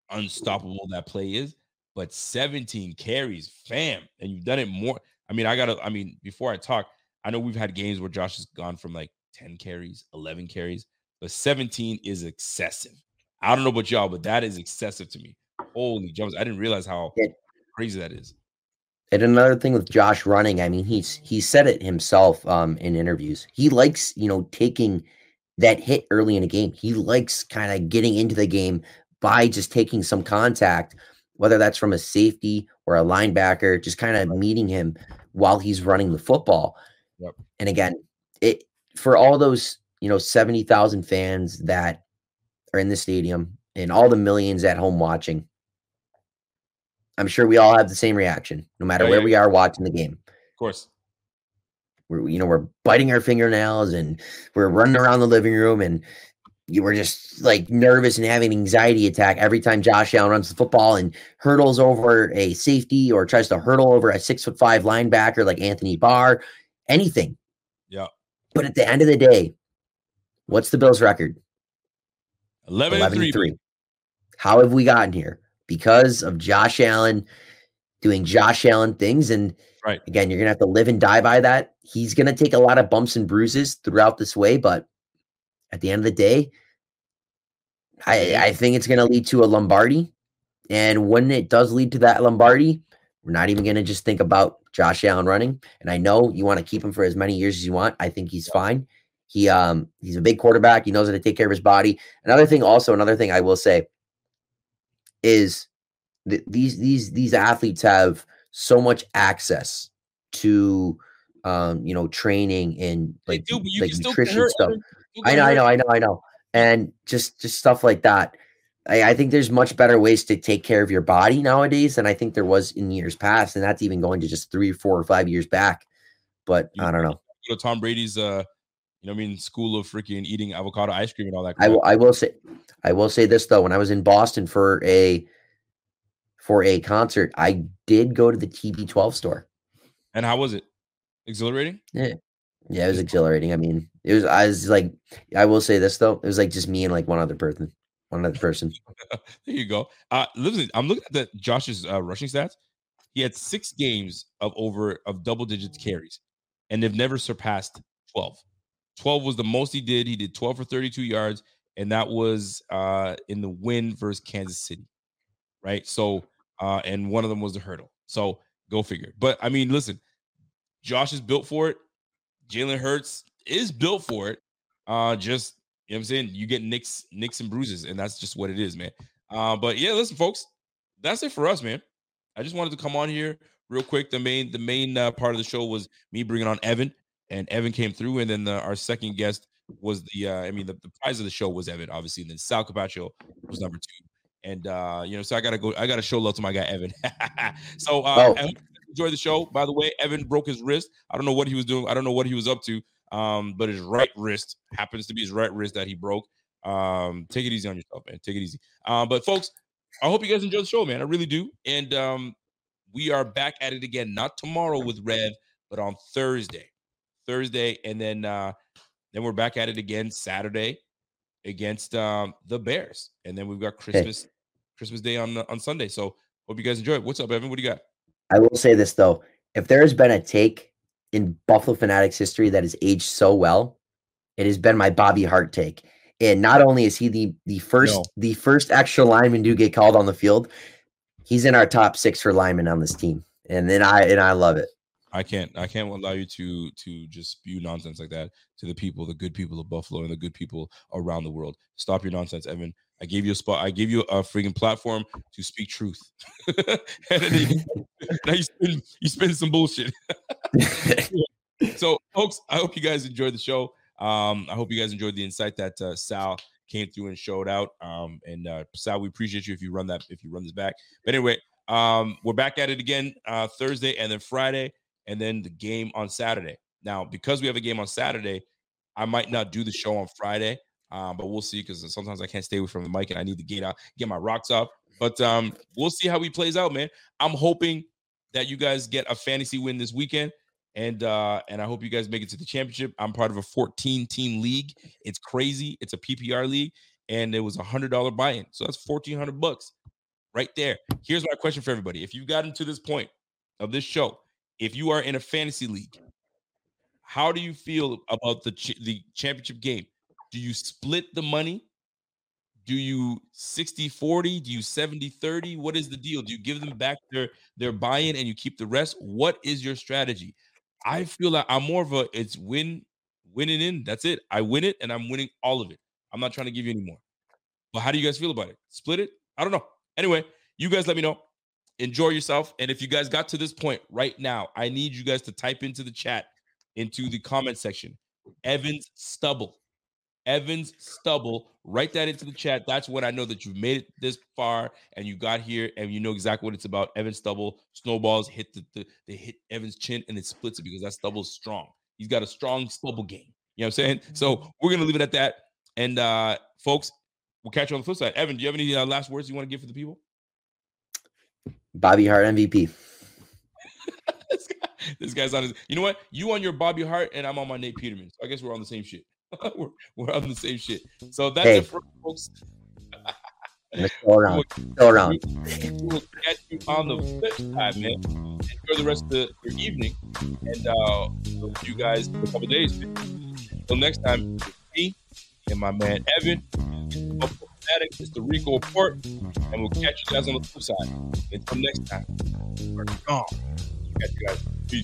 unstoppable that play is. But 17 carries, fam, and you've done it more. I mean, before I talk, I know we've had games where Josh has gone from like 10 carries, 11 carries, but 17 is excessive. I don't know about y'all, but that is excessive to me. Holy jumps. I didn't realize how crazy that is. And another thing with Josh running, I mean, he said it himself in interviews. He likes, taking that hit early in a game. He likes kind of getting into the game by just taking some contact, whether that's from a safety or a linebacker, just kind of meeting him while he's running the football. Yep. And again, it for all those, 70,000 fans that are in the stadium and all the millions at home watching, I'm sure we all have the same reaction, no matter where we are watching the game. Of course. We're biting our fingernails and we're running around the living room and we're just like nervous and having an anxiety attack every time Josh Allen runs the football and hurdles over a safety or tries to hurdle over a 6'5" linebacker like Anthony Barr, anything. Yeah. But at the end of the day, what's the Bills' record? 11-3. How have we gotten here? Because of Josh Allen doing Josh Allen things. And again, you're going to have to live and die by that. He's going to take a lot of bumps and bruises throughout this way. But at the end of the day, I think it's going to lead to a Lombardi. And when it does lead to that Lombardi, we're not even going to just think about Josh Allen running. And I know you want to keep him for as many years as you want. I think he's fine. He's a big quarterback. He knows how to take care of his body. Another thing I will say is that these athletes have so much access to training and like nutrition stuff. I know. And just stuff like that. I think there's much better ways to take care of your body nowadays than I think there was in years past. And that's even going to just 3 or 4 or 5 years back. But I don't know. Tom Brady's school of freaking eating avocado ice cream and all that. I will say this though. When I was in Boston for a concert, I did go to the TB12 store. And how was it? Exhilarating? Yeah, it was exhilarating. I mean, I will say this though. It was like just me and like one other person. There you go. Listen, I'm looking at Josh's rushing stats. He had 6 games of double digits carries, and they've never surpassed 12. 12 was the most he did. He did 12 for 32 yards, and that was in the win versus Kansas City, right? So, and one of them was the hurdle. So go figure. But I mean, listen, Josh is built for it. Jalen Hurts is built for it. Just, you know what I'm saying? You get nicks and bruises, and that's just what it is, man. But yeah, listen, folks, that's it for us, man. I just wanted to come on here real quick. The main part of the show was me bringing on Evan, and Evan came through, and then our second guest was the prize of the show was Evan, obviously, and then Sal Capaccio was number 2. And so I gotta show love to my guy Evan. So I hope you enjoy the show. By the way, Evan broke his wrist. I don't know what he was doing. I don't know what he was up to. But his right wrist happens to be his right wrist that he broke. Take it easy on yourself, man. Take it easy. But folks, I hope you guys enjoy the show, man. I really do. And we are back at it again, not tomorrow with Rev, but on Thursday, and then we're back at it again Saturday against the Bears, and then we've got Christmas Day on Sunday. So hope you guys enjoy it. What's up, Evan? What do you got? I will say this though: if there has been a take in Buffalo Fanatics history that has aged so well, it has been my Bobby Hart take. And not only is he the first extra lineman to get called on the field, he's in our top 6 for linemen on this team, and I love it. I can't allow you to just spew nonsense like that to the good people of Buffalo and the good people around the world. Stop your nonsense, Evan. I gave you a spot. I gave you a freaking platform to speak truth. And then now you spin some bullshit. So, folks, I hope you guys enjoyed the show. I hope you guys enjoyed the insight that Sal came through and showed out. And Sal, we appreciate you if you run this back. But anyway, we're back at it again Thursday and then Friday, and then the game on Saturday. Now, because we have a game on Saturday, I might not do the show on Friday. But we'll see, because sometimes I can't stay away from the mic and I need to get my rocks off. But we'll see how he plays out, man. I'm hoping that you guys get a fantasy win this weekend, and I hope you guys make it to the championship. I'm part of a 14-team league. It's crazy. It's a PPR league, and it was $100 buy-in, so that's $1,400. right there. Here's my question for everybody. If you've gotten to this point of this show, if you are in a fantasy league, how do you feel about the championship game? Do you split the money? Do you 60-40? Do you 70-30? What is the deal? Do you give them back their buy-in and you keep the rest? What is your strategy? I feel like I'm more of a it's winning in. That's it. I win it and I'm winning all of it. I'm not trying to give you any more. But how do you guys feel about it? Split it? I don't know. Anyway, you guys let me know. Enjoy yourself. And if you guys got to this point right now, I need you guys to type into the chat, into the comment section, Evans Stubble. Evans Stubble. Write that into the chat. That's when I know that you've made it this far and you got here and you know exactly what it's about. Evans Stubble. Snowballs hit they hit Evans' chin and it splits it because that Stubble's strong. He's got a strong Stubble game. You know what I'm saying? So we're gonna leave it at that. And folks, we'll catch you on the flip side. Evan, do you have any last words you want to give for the people? Bobby Hart MVP. This guy's on his. You know what? You on your Bobby Hart and I'm on my Nate Peterman. So I guess we're on the same shit. we're on the same shit. So that's it for folks. Go around. We'll catch you on the flip side, man. Enjoy the rest of your evening, and we'll see you guys in a couple of days. Until next time, me and my man Evan. It's the Rico Report, and we'll catch you guys on the flip side. Until next time, we're gone. Catch you guys. Peace.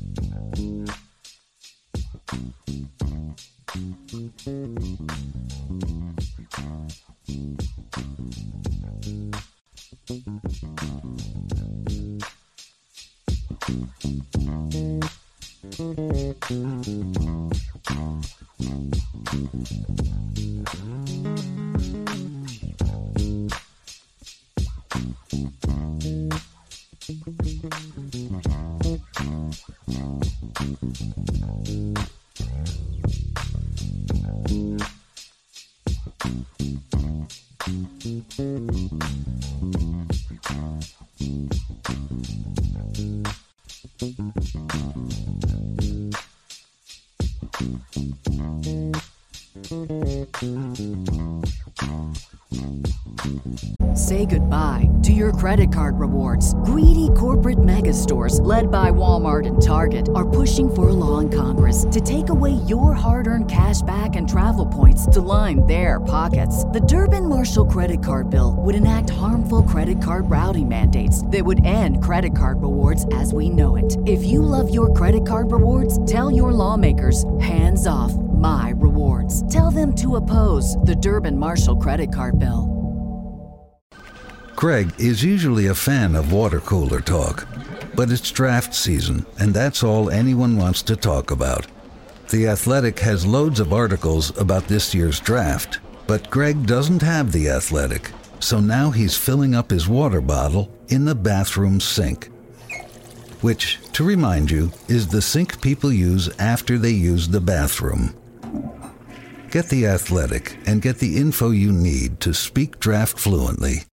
Say goodbye to your credit card rewards. Greedy corporate mega stores, led by Walmart and Target, are pushing for a law in Congress to take away your hard-earned cash back and travel points to line their pockets. The Durbin-Marshall credit card bill would enact harmful credit card routing mandates that would end credit card rewards as we know it. If you love your credit card rewards, tell your lawmakers, hands off my rewards. Tell them to oppose the Durbin-Marshall credit card bill. Craig is usually a fan of water cooler talk, but it's draft season, and that's all anyone wants to talk about. The Athletic has loads of articles about this year's draft, but Greg doesn't have The Athletic, so now he's filling up his water bottle in the bathroom sink. Which, to remind you, is the sink people use after they use the bathroom. Get The Athletic and get the info you need to speak draft fluently.